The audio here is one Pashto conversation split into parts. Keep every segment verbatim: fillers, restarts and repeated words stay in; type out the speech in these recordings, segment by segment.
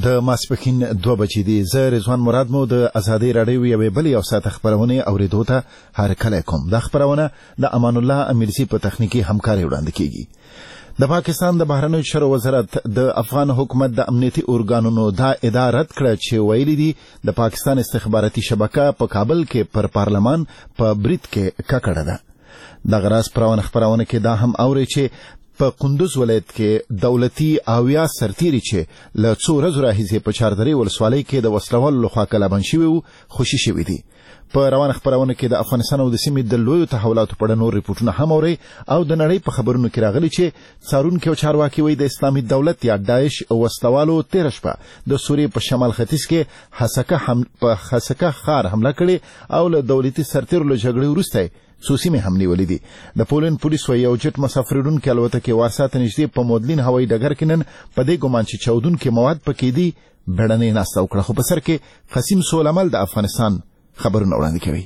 د ماسپښین دوه بجې دي. زه رضوان مراد مو د ازادۍ راډیو یوې بلې او ساعته خپرونې اورېدو ته هرکلی کوم. دا خپرونه د امان الله امیرزي په تخنیکي همکارۍ وړاندې کیږي. د پاکستان د بهرنیو چارو وزارت د افغان حکومت د امنیتي ارګانونو دا ادعا رد کړه چې ویلي دي د پاکستان استخباراتي شبکه په کابل کې پر پارلمان په برید کې ککړه ده. دغه راز پرونه خپرونه کې دا هم اوري چې په کندوز ولایت کې دولتي اویا سرتیري چې له څو ورځو راهیسې په چاردرې ولسوالۍ کې د وسلوالو لخوا قلابند شوي وو خوشي شوي دي. په روانه خپرونه کې د افغانستان او د سیمې د لویو تحولاتو په اړه نور ریپورټونه هم اوري او د نړۍ په خبرونو کې راغلي چې څارونکي او چارواکي وایي د اسلامي دولت یا داعش وسلوالو تېره شپه د سوریې په شمال ختیځ کې حسکه هم په حسکه ښار حمله کړې او له دولتي سرتیرو له جګړې وروسته څو سیمې هم نیولې دي. د پولند پولیس وايي یو جټ مسافر وړونکي الوتکې وارسا ته نږدې په مودلین هوایي ډګر کې نن په دې ګمان چې چاودونکي مواد پکې دي بیړنۍ ناسته وکړه. خو په سر کې قسیم سولمل د افغانستان خبرونه وړاندې کوي.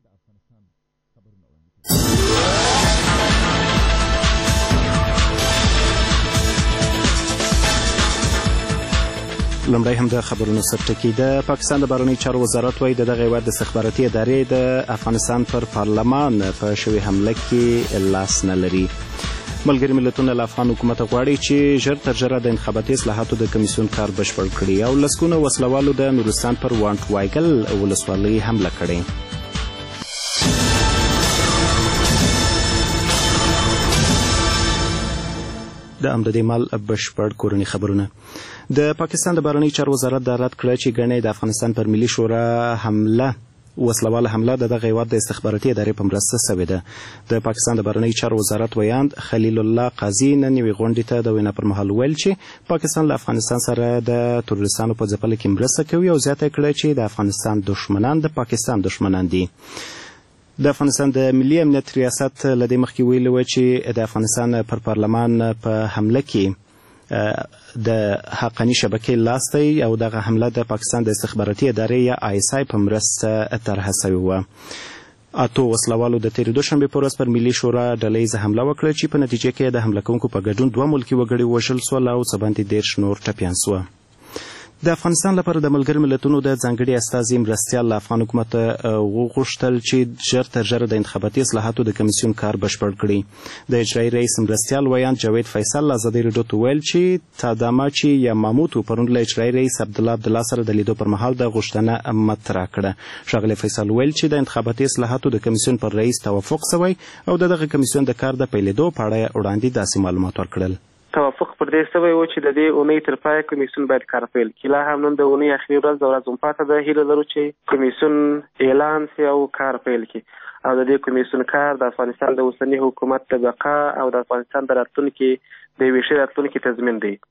لومړی هم د خبرونو سرټکی. د پاکستان د بهرنیو چارو وزارت وايي د دغه هیواد د استخباراتي ادارې د افغانستان پر پارلمان په شوې حمله کې لاس نه لري. ملګري ملتونه له افغان حکومت غواړي چې ژر تر ژره د انتخاباتي اصلاحاتو د کمیسیون کار بشپړ کړي او لسګونه وسلوالو د نورستان پر وانټ وایګل ولسوالۍ حمله کړې. د امدادي مال بشپړ کورني خبرونه. د پاکستان د بهرنیو چارو وزارت دا رد کړه چې ګڼې د افغانستان پر ملي شورا حمله وسلواله حمله د دغه هیواد د استخباراتي ادارې په مرسته سوې ده. د پاکستان د بهرنیو چارو وزارت ویاند خلیل الله قاضي نن یوې غونډې ته د وینا پر مهال ویل چې پاکستان له افغانستان سره د تروریستانو په ځپلو کې مرسته کوي او زیاته کړه چې د افغانستان دشمنان د پاکستان دشمنان دي. د افغانستان د ملي امنیت ریاست له دې مخکې ویلي و چې د افغانستان پر پارلمان په حمله کې د حقاني شبکې لاس دی او دغه حمله د پاکستان د استخباراتي ادارې یا آی اس آی په مرسته طرحه سوې وه. اتو وسلوالو د تېرې دوشنبې په ورځ پر ملي شورا ډله ییزه حمله وکړه چې په نتیجه کې د حمله کوونکو په ګډون دوه ملکي وګړي وژل سول او څه باندې دېرش نور ټپیان سوه. د افغانستان لپاره د ملګري ملتونو د ځانګړي استازي مرستیال له افغان حکومت وغوښتل چې ژر تر ژره د انتخاباتي اصلاحاتو د کمیسیون کار بشپړ کړي. د اجرایي رئیس مرستیال ویاند جاوید فیصل له ازادۍ راډیو ته ویل چې تاداماچي یاماموتو پرون له اجرایي رئیس عبدالله عبدالله سره د لیدو پر مهال د غوښتنه مطرح کړه. ښاغلی فیصل ویل چې د انتخاباتي اصلاحاتو د کمیسیون پر رئیس توافق سوی او د دغه کمیسیون د کار د پیلېدو په اړه وړاندې داسې معلومات ورکړل. توافق پر دې سوی و چې د دې اونۍ تر پایه کمیسیون باید کار پیل کړي. لا هم نن د اونۍ اخري ورځ د ورځ هم پاته ده. هیله لرو چې کمیسیون اعلان سي او کار پیل کړي او د دې کمیسیون کار د افغانستان د اوسني حکومت د بقا او د افغانستان د راتلونکي د یوې ښې راتلونکي تضمین دی.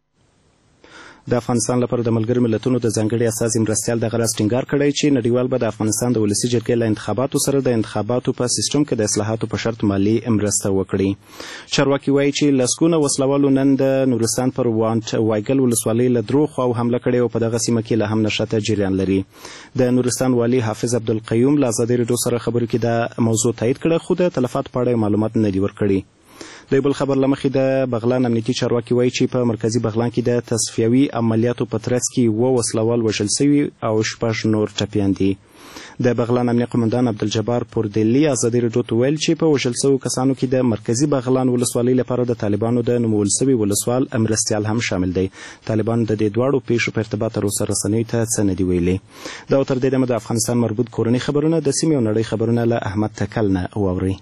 د افغانستان لپاره د ملګرو ملتونو د ځانګړي استازي مرستیال دغه راز ټینګار کړی چې نړیوال به د افغانستان د ولسي جرګې له انتخاباتو سره د انتخاباتو په سیستم کې د اصلاحاتو په شرط مالي مرسته وکړي. چارواکي وایي چې لسګونه وسلوالو نن د نورستان پر وانټ وایګل ولسوالۍ له درو خواو حمله کړې او په دغه سیمه کې لا هم نښته جریان لري. د نورستان والي حافظ عبدالقیوم له ازادۍ راډیو سره خبرو کې دا موضوع تایید کړه خو د تلفاتو په اړه معلومات نه دي ورکړي. د بل خبر له مخې د بغلان امنیتي چارواکي وایي چې په مرکزي بغلان کې د تصفیوي عملیاتو په ترڅ کې اووه وسلوال وژل سوي او شپږ نور ټپیان دي. د بغلان امنیه قمندان عبدالجبار پوردلی ازادۍ راډیو ته ویل چې په وژل سوو کسانو کې د مرکزي بغلان ولسوالۍ لپاره د طالبانو د نومول سوي ولسوال مرستیال هم شامل دی. طالبانو د دې دواړو پیښو په ارتباط تر اوسه رسنیو ته څه نه دي ویلي. دا تر دې دمه د افغانستان مربوط کورني خبرونه د سیمې او نړۍ خبرونه له احمد تکل نه واورئ.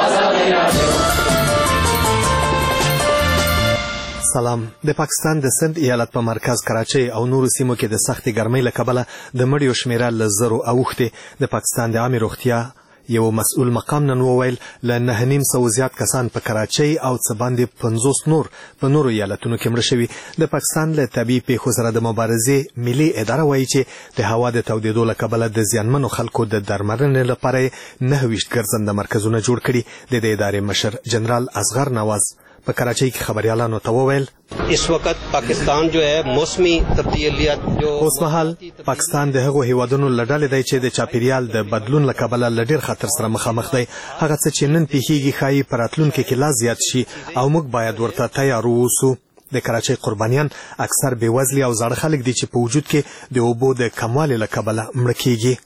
سلام. د پاکستان د سند ایالت په مرکز کراچۍ او نورو سیمو کې د سختې ګرمۍ له کبله د مړیو شمیره له زرو اوښتې. د پاکستان د عامې روغتیا یو مسؤل مقام نن وویل له نهه نیم سوه زیات کسان په کراچۍ او څه باندې پنځوس نور په نورو ایالتونو کې مړه شوي. د پاکستان له طبیعي پیښو سره د مبارزې ملي اداره وایي چې د هوا د تودېدو له کبله د زیانمنو خلکو د درملنې لپاره نهه ویشت ګرځنده مرکزونه جوړ کړي. د دې ادارې مشر جنرال اصغر نواز په کراچۍ کې خبريالانو ته وویل اس وخت پاکستان جو ہے موسمی تبدیلیات جو اوس مهال پاکستان د هغو هیوادونو له ډلې دی چې د چاپیریال د بدلون له کبله له ډېر خطر سره مخامخ دی. هغه څه چې نن پیښیږي ښایي په راتلونکي کې لا زیات شي او موږ باید ورته تیار واوسو. د کراچۍ قربانیان اکثر بېوزلي او زاړه خلک دي چې په وجود کې د اوبو د کموالي له کبله مړه کیږي.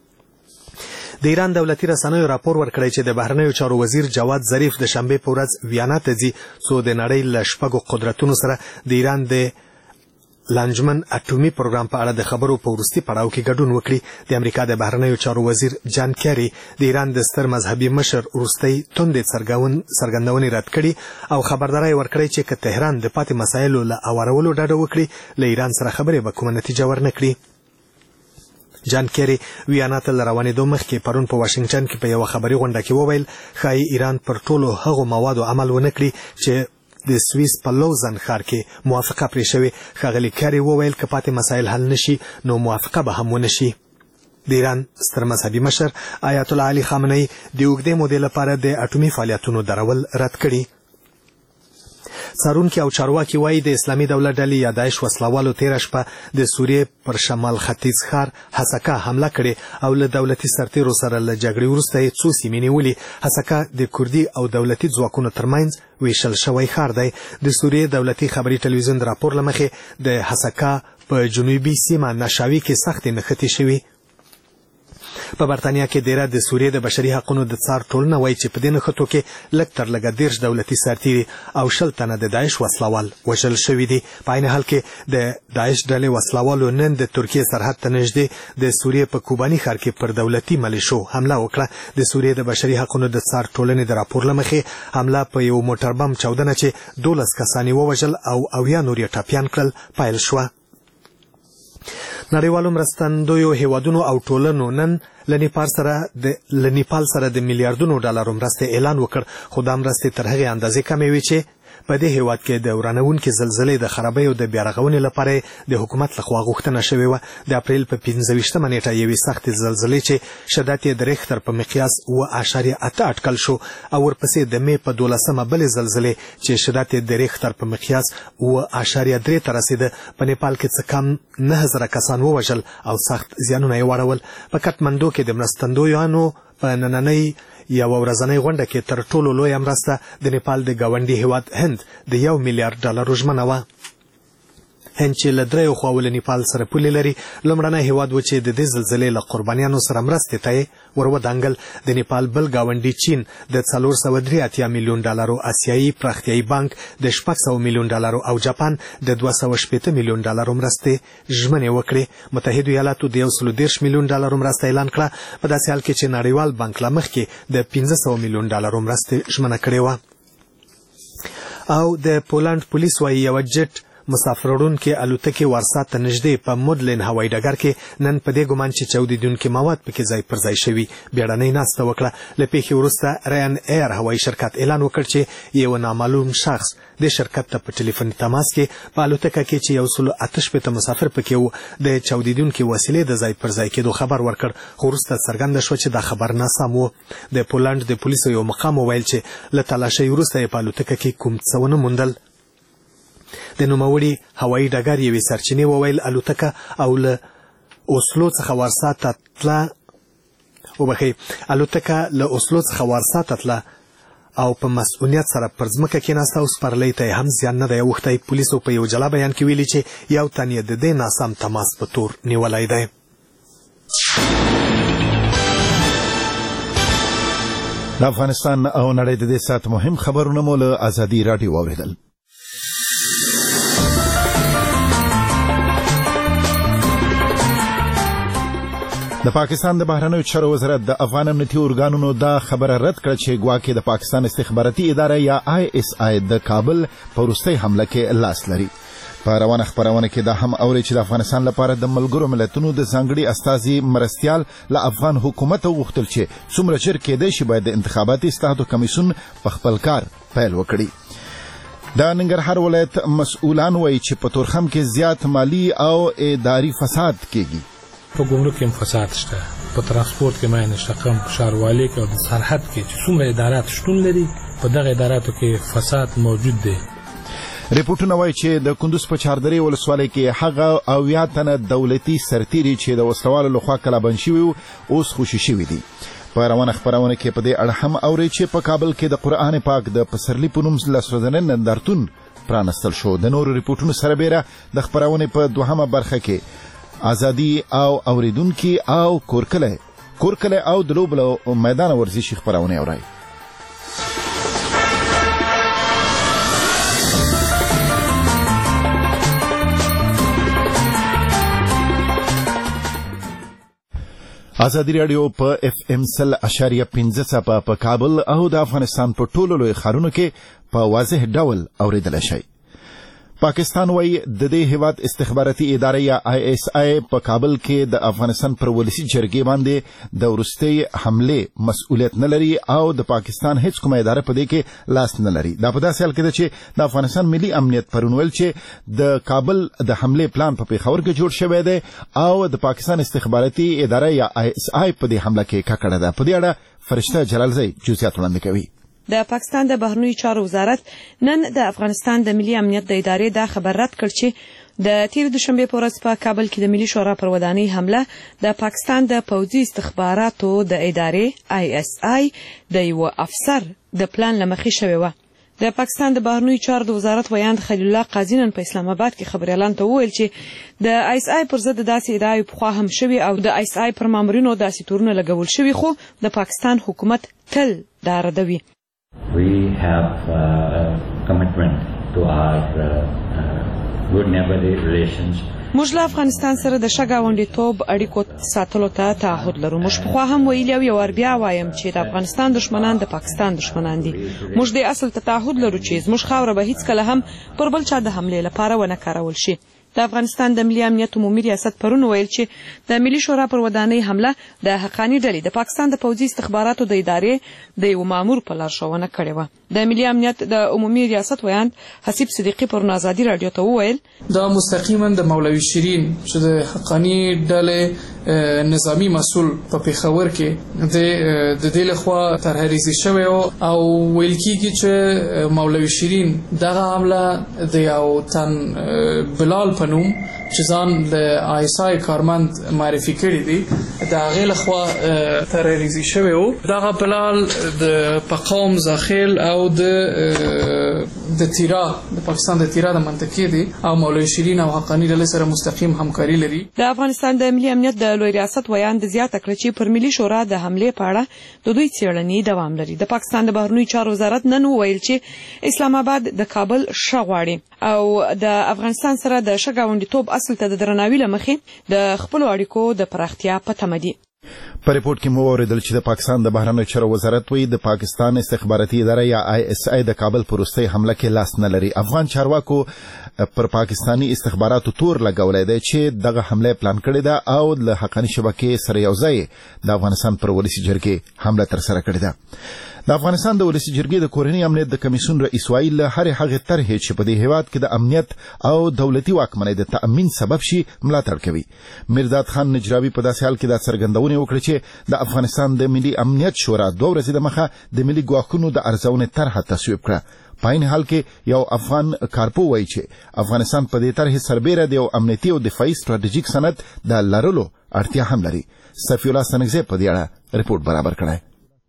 د ایران دولتي رسنیو راپور ورکړی چې د بهرنیو چارو وزیر جواد ظریف د شنبې په ورځ ویانا ته ځي څو د نړۍ له شپږو قدرتونو سره د ایران د لانجمن اټومي پروګرام په اړه د خبرو په وروستي پړاو کې ګډون وکړي. د امریکا د بهرنیو چارو وزیر جان کیری د ایران د ستر مذهبي مشر وروستۍ توندې څرګندونې رد کړي او خبرداری ورکړی چې که تهران د پاتې مسایلو له اورولو ډډه وکړي له ایران سره خبرې به کومه نتیجه ورنه کړي. جان کیری ویانا ته له روانېدو مخکې پرون په واشنګټن کې په یوه خبري غونډه کې وویل ښایي ایران پر ټولو هغو موادو عمل ونه کړي چې د سویس په لوزن ښار کې موافقه پرې شوې. ښاغلي کیری وویل که پاتې مسایل حل نشي نو موافقه به هم ونه شي. د ایران ستر مذهبي مشر آیت الله علي خامنه‌ای د اوږدې مودې لپاره د اټومي فعالیتونو درول رد کړي. څارونکي او چارواکي وایي د اسلامي دولت ډلې یا داعش وسلوالو تېره شپه د سوریې پر شمال ختیځ ښار حسکه حمله کړې او له دولتي سرتیرو سره له جګړې وروسته یې څو سیمې نیولې. حسکه د کوردي او دولتي ځواکونو ترمنځ ویشل شوی ښار دی. د سوریې دولتي خبري تلویزیون د راپور له مخې د حسکه په جنوبي سیمه نشاوي کې سختې نښتې شوي. په برتانیا کې ډیره د سوریې د بشري حقوقو د څار ټولنه وایي چې په دې نښتو کې لږ تر لږه دېرش دولتي سرتیري او شل تنه د داعش وسلوال وژل شوي دي. په عین حال کې د داعش ډلې وسلوالو نن د ترکیې سرحد ته نږدې د سوریې په کوباني ښار کې پر دولتي ملیشو حمله وکړه. د سوریې د بشري حقوقو د څار ټولنې د راپور له مخې حمله په یو موټر بم چاودنه چې دولس کسان یې ووژل او اویا نور یې ټپیان کړل پیل شوه. نړیوالو مرستندویو هیوادونو او ټولنو نن له نیپال سره د له نیپال سره د میلیارډونو ډالرو مرستې اعلان وکړ، خو دا مرستې تر هغې اندازې کمې وې چې په دې هیواد کې د ورانوونکې زلزلې د خرابیو د بیارغونې لپاره د حکومت لخوا غوښتنه شوې وه. د اپریل په پنځه ویشتمه نیټه یوې سختې زلزلې چې شدت یې د ریختر په مقیاس اوه اعشاریه اته اټکل شو او ورپسې د مې په دولسمه بلې زلزلې چې شدت یې د ریختر په مقیاس اوه اعشاریه درې ته رسېده په نیپال کې څه کم نهه زره کسان ووژل او سخت زیانونه یې واړول. په کټمنډو کې د مرستندویانو په نننۍ یوه ورځنۍ غونډه کې تر ټولو لویه مرسته د نیپال د ګاونډي هیواد هند د یو میلیارډ ډالرو ژمنه وه. هند چې له دریو خواو له نیپال سره پولې لري لومړنی هیواد و چې د دې زلزلې له قربانیانو سره مرستې ته یې ور ودانګل. د نیپال بل ګاونډي چین د څلور سوه درې اتیا میلیون ډالرو، آسیایي پراختیایي بانک د شپږ سوه میلیون ډالرو او جاپان د دوه سوه شپېته میلیون ډالرو مرستې ژمنې وکړې. متحدو ایالاتو د یو سلو دېرش میلیون ډالرو مرسته اعلان کړه په داسې حال کې چې نړیوال بانک لا مخکې د پنځه سوه میلیون ډالرو مرستې ژمنه کړې وه. او د پولنډ پولیس وایي یوه جټ مسافروړونکې الوتکې وارسا ته نږدې په مودلین هوایي ډګر کې نن په دې ګمان چې چاودېدونکي مواد پکې ځای پر ځای شوي بیړنۍ ناسته وکړه. له پیښې وروسته ریان ایر هوایي شرکت اعلان وکړ چې یو نامعلوم شخص دې شرکت ته په ټلیفوني تماس کې په الوتکه کې چې یو سلو اته شپېته مسافر پکې وو د چاودېدونکې وسیلې د ځای پر ځای کېدو خبر ورکړ، خو وروسته څرګنده شوه چې دا خبر ناسم و. د پولنډ د پولیسو یو مقام وویل چې له تلاشۍ وروسته یې په الوتکه کې کوم څه ونه موندل. د نوموړي هوایي ډګر یوې سرچینې وویل الوتکه او له اوسلو څخه وارسا ته تله وبښئ الوتکه له اوسلو څخه وارسا ته تله او په مسؤلیت سره پر ځمکه کېناسته او سپرلۍ ته یې هم زیان نه دی اوښتی. پولیسو په یو جلا بیان کې ویلي چې یو تن یې د دې ناسم تماس په تور نیولی دی. د افغانستان او نړۍ د دې ساعت مهم خبرونه مو له ازادي راډیو واورېدل. د پاکستان د بهرنیو چارو وزارت د افغان امنیتي ارګانونو دا خبره رد کړه چې ګواکې د پاکستان استخباراتي اداره یا آی اس آی د کابل په وروستۍ حمله کې لاس لري. په روانه خپرونه کې دا هم اوري چې د افغانستان لپاره د ملګرو ملتونو د ځانګړي استازي مرستیال له افغان حکومت وغوښتل چې څومره ژر کېدای شي باید د انتخاباتي اصلاحاتو کمیسیون په خپل کار پیل وکړي. د ننګرهار ولایت مسؤلان وایي چې په تورخم کې زیات مالی او اداري فساد کېږي. په ګمرک کې فساد شته، په ترانسپورت کې ماین شته، کم ښاروالۍ کې او د سرحد کې چې څومره ادارات شتون لري په دغه اداراتو کې فساد موجود دی. ریپورټونه وایي چې د کندوز په چاردرې ولسوالۍ کې هغه اویا تنه دولتي سرتیري چې د وسلوالو لخوا کلابند شوي وو اوس خوشي شوي دي. په روانه خپرونه کې په دې اړه هم اوري چې په کابل کې د قرآن پاک د پسرلي په نوم لس ورځنی نندارتون پرانستل شو. د نورو ریپورتونو سره بیره د خبرونې په دوهمه برخه کې ازادي او اوریدونکو او کورکله کورکله او د لوبلو میدان ورزشي خبرونه اوري. ازادي رادیو په اف ام سل اشاریه پنځه څپه په کابل او د افغانستان په ټولو لوی ښارونو کې په واضح ډول اوریدل شي. پاکستان وایي د دې هیواد استخباراتي ادارې یا آی اس آی په کابل کې د افغانستان پر ولسی جرګې باندې د ورستۍ حمله مسؤلیت نه لري او د پاکستان هیڅ کومه اداره په دې کې لاس نه لري. دا په داسې حال کې ده چې د افغانستان ملي امنیت پرونول چې د کابل د حمله پلان په پیښور کې جوړ شوی دی او د پاکستان استخباراتي اداره یا آی اس آی په دې حمله کې ککړه ده. په دې اړه فرشته جلالزی جزئیات وړاندې کوي. د پاکستان د بهرنیو چارو وزارت نن د افغانستان د ملي امنیت د ادارې دا خبر رد کړ چې د تیر دوشنبه په ورځ په کابل کې د ملي شورا پر ودانۍ حمله د پاکستان د پوځي استخباراتو د ادارې آی اس آی د یو افسر د پلان لمخې شوی و. د پاکستان د بهرنیو چارو د وزارت ویاند خلیل الله قاضی نن په اسلام آباد کې خبريالان ته وویل چې د آی اس آی پر ضد داسې ادعای په خوا هم شوی او د آی اس آی پر مامورینو داسې تورونه لګول شوی خو د پاکستان حکومت تل دا ردوي. We have uh, a commitment to our uh, uh, good neighborly relations. موږ له افغانستان سره د ښه ګاونډیتوب اړیکو ساتلو ته تعهد لرو. موږ پخوا هم ویلي او یو ور بیا وایم چې د افغانستان دشمنان د پاکستان دشمنان دي. موږ د اصل ته تعهد لرو چې زموږ خاوره به هیڅ کله هم پر بل چا د حملې لپاره ونه کارول شي. د افغانستان د ملي امنیت عمومي ریاست پرون ویل چې د ملي شورا پر ودانۍ حمله د حقانی ډلې د پاکستان د پوځي استخباراتو د ادارې د یو مامور په لارښوونه کړې وه. د ملي امنیت د عمومي ریاست ویاند حسیب صدیقی پر ازادي رادیو ته وویل دا مستقیما د مولوي شیرین چې د حقانی ډلې نظامی مسؤل په پیښور کې د د دې لخوا ترهریزي شوی او ویل کیږي چې مولوي شیرین دغه حمله د یو تن بلال پنوم چې ځان د آی اس آی کارمند معرفي کړی دی د هغې لخوا ترهریزي شوی و. دغه بلال د پقام زاخیل او د د تیرا د پاکستان د تیرا د منطقې دی او مولوي شیرین او حقانی ډلې سره مستقیم همکاري لري. د افغانستان د ملي امنیت د لوی ریاست ویاند زیاته کړه چې پر ملي شورا د حملې په اړه د دوی څېړنې دوام لري. د پاکستان د بهرنیو چارو وزارت نن وویل چې اسلام آباد د کابل ښه غواړي او د افغانستان سره د ښه ګاونډیتوب اصل ته د درناوي له مخې د خپلو اړیکو د پراختیا په تمه دي. په ریپورت کې مو اوریدل چې د پاکستان د بهرنیو چارو وزارت وایي د پاکستان استخباراتي اداره یا آی اس آی د کابل پر وروستۍ حمله کې لاس نه لري. افغان چارواکو پر پاکستانی استخباراتو تور لګولی دی چې دغه حمله پلان کړې ده او له حقانی شبکې سره یو ځای د افغانستان پر ولسی جرګې حمله ترسره کړې ده. د افغانستان د ولسی جرګې د کورنۍ امنیت د کمیسیون رئیس وایي له هرې هغې طرحې چې په دې هیواد کې د امنیت او دولتي واکمنۍ د تأمین سبب شي ملاتړ کوي. میرداد خان نجراوي په داسې حال کې دا څرګندونه وکړه چې د افغانستان د ملي امنیت شورا دوه ورځې دمخه د ملي ګواښونو د ارزونې طرحه تصویب کړه. په عین حال کې یو افغان کارپو وایي چې افغانستان په دې طرحې سربیره د یو امنیتي او دفاعي ستراتیژیک سند د لرلو اړتیا هم لري. صفی الله سنگزی په دې اړه رپورټ برابر کړی.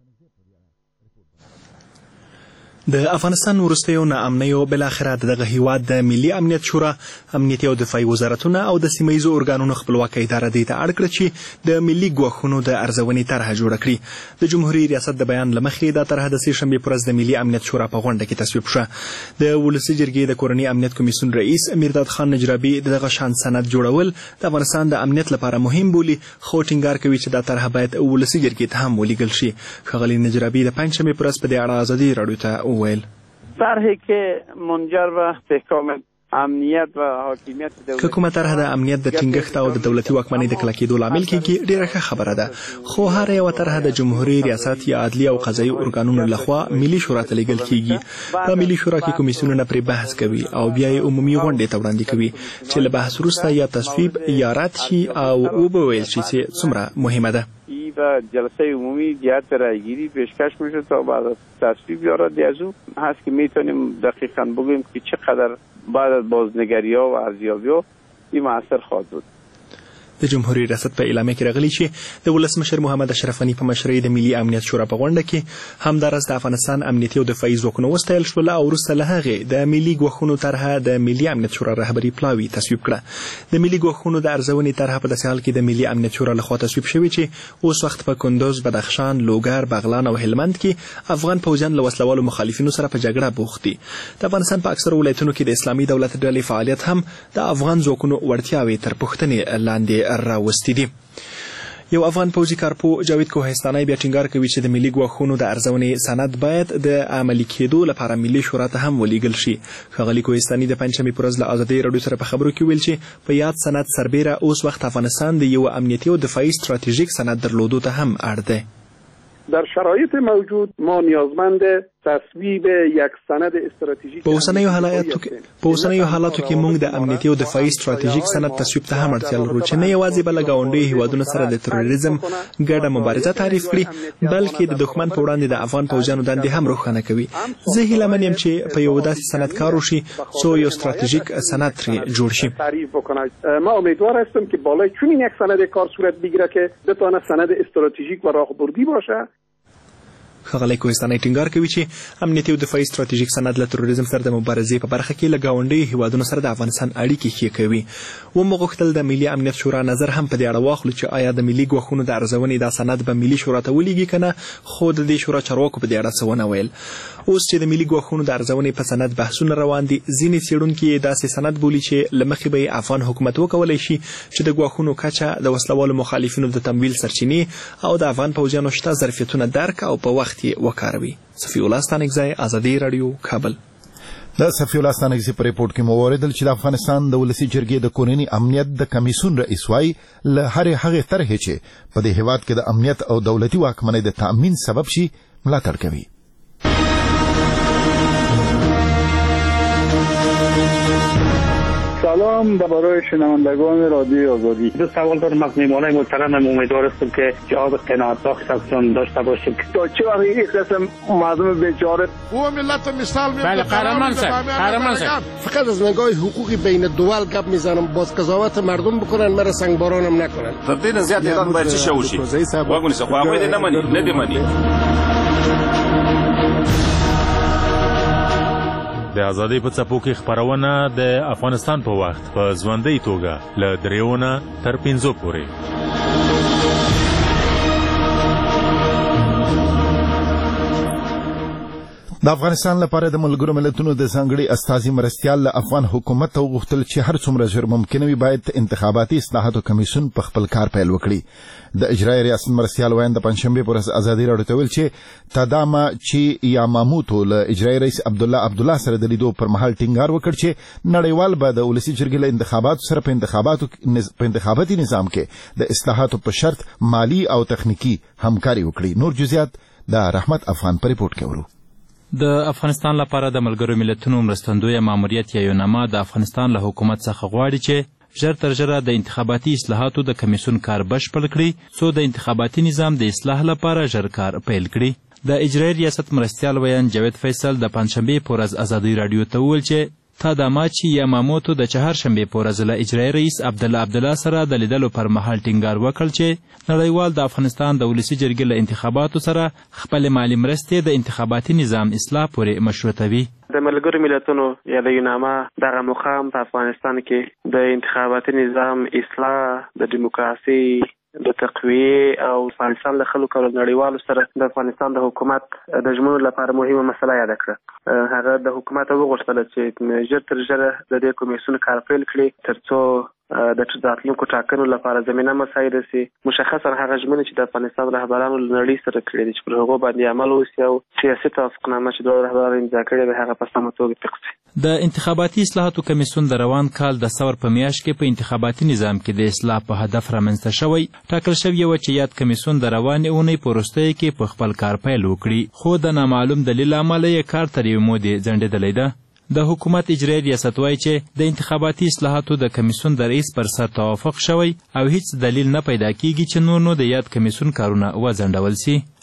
د افغانستان وروستیو ناامنیو بالاخره دغه هیواد د ملي امنیت شورا امنیتي او دفاعي وزارتونه او د سیمهیزو ارګانونو خپلواکه اداره دې ته اړ کړه چې د ملي ګواښونو د ارزونې طرحه جوړه کړي. د جمهوریت ریاست د بیان له مخې دا طرحه د سې شنبې په ورځ د ملي امنیت شورا په غونډه کې تصویب شوه. د ولسي جرګې د کورنۍ امنیت کمیسیون رئیس میرداد خان نجرابي دغه شان سند جوړول د افغانستان د امنیت لپاره مهم بولي خو ټینګار کوي چې دا طرحه باید ولسي جرګې ته هم ولیږل شي. ښاغلي نجرابي د پنجشنبې په ورځ په دې اړه ازادي راډیو ته وویل طرحی که منجر به استحکام امنیت و حاکمیت دولت که کومه طرح د امنیت د ټینګښت او د دولتي واکمنۍ د کلکېدو لامل کېږي ډېره ښه خبره ده، خو هر یوه طرح د جمهوریت ریاست یا عدلي او قضایي ارګانونو لخوا ملي شورا ته لیږل کېږي. په ملي شورا کې کمیسیونونه پرې بحث کوي او بیا یې عمومي غونډې ته وړاندې کوي چې له بحث وروسته یا تصویب یا رد شي او وبویل شي چې څومره مهمه ده. و جلسه عمومی جهت رایگیری پیشکش میشه تا بعد از تصویب یا رد از او هست که میتونیم دقیقاً بگوییم که چقدر بعد از بازنگری ها و ارزیابی ها این مؤثر خواهد بود. د جمهوریت ریاست په اعلامیه کې راغلی چې د ولسمشر محمد اشرف غني په مشرۍ د ملي امنیت شورا په غونډه کې همدارس د افغانستان امنیتي او دفاعي ځواکونه وستایل شول او وروسته له هغې د ملي ګواښونو طرحه د ملي امنیت شورا رهبري پلاوي تصویب کړه. د ملي ګواښونو د ارزونې طرحه په داسې حال کې د ملي امنیت شورا لخوا تصویب شوې چې اوس وخت په کندوز، بدخشان، لوګر، بغلان او هلمند کې افغان پوځیان له وسلوالو مخالفینو سره په جګړه بوخت دي. د افغانستان په اکثرو ولایتونو کې د اسلامي دولت ډلې فعالیت هم د افغان ځواکونو وړتیاوې تر پوښتنې لاندې راوستې دي. یو افغان پوځي کارپو جاوید کوهستانی بیا ټینګار کوي چې د ملي ګواښونو د ارزونې سند باید د عملي کېدو لپاره ملي شورا ته هم ولیږل شي. ښاغلي کوهستانی د پنجشنبې په ورځ له ازادۍ راډیو سره په خبرو کې ویل چې په یاد سند سربیره اوس وخت افغانستان د یو امنیتي او دفاعي ستراتیژیک سند درلودو ته هم اړ دی. در شرایط موجود ما نیازمند تصویب یک سند استراتیژیک په اوسنیو حالاتو کې په اوسنیو حالاتو کې موږ د امنیتي او دفاعي ستراتیژیک سند تصویب ته هم اړتیا لرو چې نه یوازې به له ګاونډیو هیوادونو سره د تروریزم ګډه مبارزه تعریف کړي بلکې د دښمن په وړاندې د افغان پوځیانو دندې هم روښانه کوي. زه هیله من یم چې په یو داسې سند کار وشي څو یو ستراتیژیک سند ترې جوړ شي. تعریف بکنید. ما امیدوار هستم که بالای چنین یک سند کار صورت بگیره که بتونه سند استراتیژیک و راهبردی باشه. ښاغلی کوهستانی ټینګار کوي چې امنیتي او دفاعي ستراتیژیک سند له تروریزم سره د مبارزې په برخه کې له ګاونډیو هیوادونو سره د افغانستان اړیکې ښې کوي. ومو غوښتل د ملي امنیت شورا نظر هم په دې اړه واخلو چې آیا د ملي ګواښونو د ارزونې دا سند به ملي شورا ته ولیږي که نه، خو د دې شورا چارواکو په دې اړه څه ونه ویل. اوس چې د ملي ګواښونو د ارزونې په سند بحثونه روان دي، ځینې څېړونکي یې داسې سند بولي چې له مخې به یې افغان حکومت وکولی شي چې د ګواښونو کچه، د وسلوالو مخالفینو د تمویل سرچینې او د افغان پوځیانو شته ظرفیتونه درک او په وخت یې وکاروي. صفی الله ستانکزی، ازادي راډیو، کابل. د صفی الله ستانکزی په ریپورت کې مو واوریدل چې د افغانستان د ولسي جرګې د کورني امنیت د کمیسون رئیس وایي له هرې هغې طرحې چې په دې هیواد کې د امنیت او دولتي واکمنۍ د تأمین سبب شي ملاتړ کوي. سلام برای شنوندگان رادیو آزادی. دو سوال دارم از میهمانان محترمم. امیدوار هستم که جواب قناعت بخشتون داشته باشید. تا چه وقت یک قسم مردم بیچاره و ملت مثال میزنه. بله قهرمان صاحب، قهرمان صاحب. فقط از نگاه حقوقی بین دول گپ میزنم، باز قضاوت مردم بکنن، مرا سنگبارانم نکنن. تبدیل زیاد ایران باید چه شوشی؟ واگونی سه خواهی نمانی، ندیمانی. د ازادۍ په څپو کې خپرونه د افغانستان په وخت په ژوندۍ توګه له دریونه تر پنځو پورې. د افغانستان لپاره د ملګرو ملتونو د ځانګړي استازي مرستیال له افغان حکومت ته وغوښتل چې هر څومره ژر ممکنه وي باید انتخاباتي اصلاحاتو کمیسیون په خپل کار پیل وکړي. د اجرایي ریاست مرستیال وایي د پنجشنبې په ورځ ازادي راډیو ته ویل چې تاداما چې یاماموتو له اجرایي رئیس عبدالله عبدالله سره د لیدو پر مهال ټینګار وکړ چې نړیوال به د ولسي جرګې له انتخاباتو سره په انتخاباتو په انتخاباتي نظام کې د اصلاحاتو په شرط مالي او تخنیکي همکاري وکړي. نور جزئیات د رحمت افغان په ریپورت کې ورو. د افغانستان لپاره د ملګرو ملتونو مرستندویه ماموریت یا یوناما د افغانستان له حکومت څخه غواړي چې ژر تر ژره د انتخاباتي اصلاحاتو د کمیسیون کار بشپړ کړي څو د انتخاباتي نظام د اصلاح لپاره ژر کار پیل کړي. د اجرایي ریاست مرستیال ویان جاوید فیصل د پنجشنبې په ورځ ازادي راډیو ته وویل چې تاداماچی یاماموتو د چهارشنبې په ورځ له اجرایي رئیس عبدالله عبدالله سره د لیدلو پر مهال ټینګار وکړ چې نړیوال د افغانستان د ولسي جرګې له انتخاباتو سره خپلې مالي مرستې د انتخاباتي نظام اصلاح پورې مشروطوي. د ملګرو ملتونو یا د یوناما دغه مقام په افغانستان کې د انتخاباتي نظام اصلاح، د دیموکراسي د تقویه او افغانستان له خلکو او نړیوالو سره د افغانستان د حکومت د ژمنو لپاره مهمه مسله یاد کړه. هغه د حکومت وغوښتل چې ژر تر ژره د دې کمیسیون کار پیل کړي ترڅو د راتلونکو ټاکنو لپاره زمینه مساعد شي. مشخصا هغه ژمنې چې د افغانستان رهبرانو له نړۍ سره کړې دي چې پر هغو باندې عمل وشي او سیاسي توافقنامه چې دوه رهبران امضا کړې ده هغه په سمه توګه فقط شي. د انتخاباتي اصلاحاتو کمیسیون د روان کال د ثور په میاشت کې په انتخاباتي نظام کې د اصلاح په هدف رامنځته شوی. ټاکل شوی و چې یاد کمیسیون د روانې اونۍ په وروستیو کې په خپل کار پیل وکړي، خو د نامعلوم دلیل له امله یې کار تر یوې مودې ځنډېدلی ده. د حکومت اجرایي ریاست وایي چې د انتخاباتي اصلاحاتو د کمیسیون د رئیس پر سر توافق شوی او هیڅ دلیل نه پیدا کیږي چې نور نو د یاد کمیسیون کارونه وځنډول سي.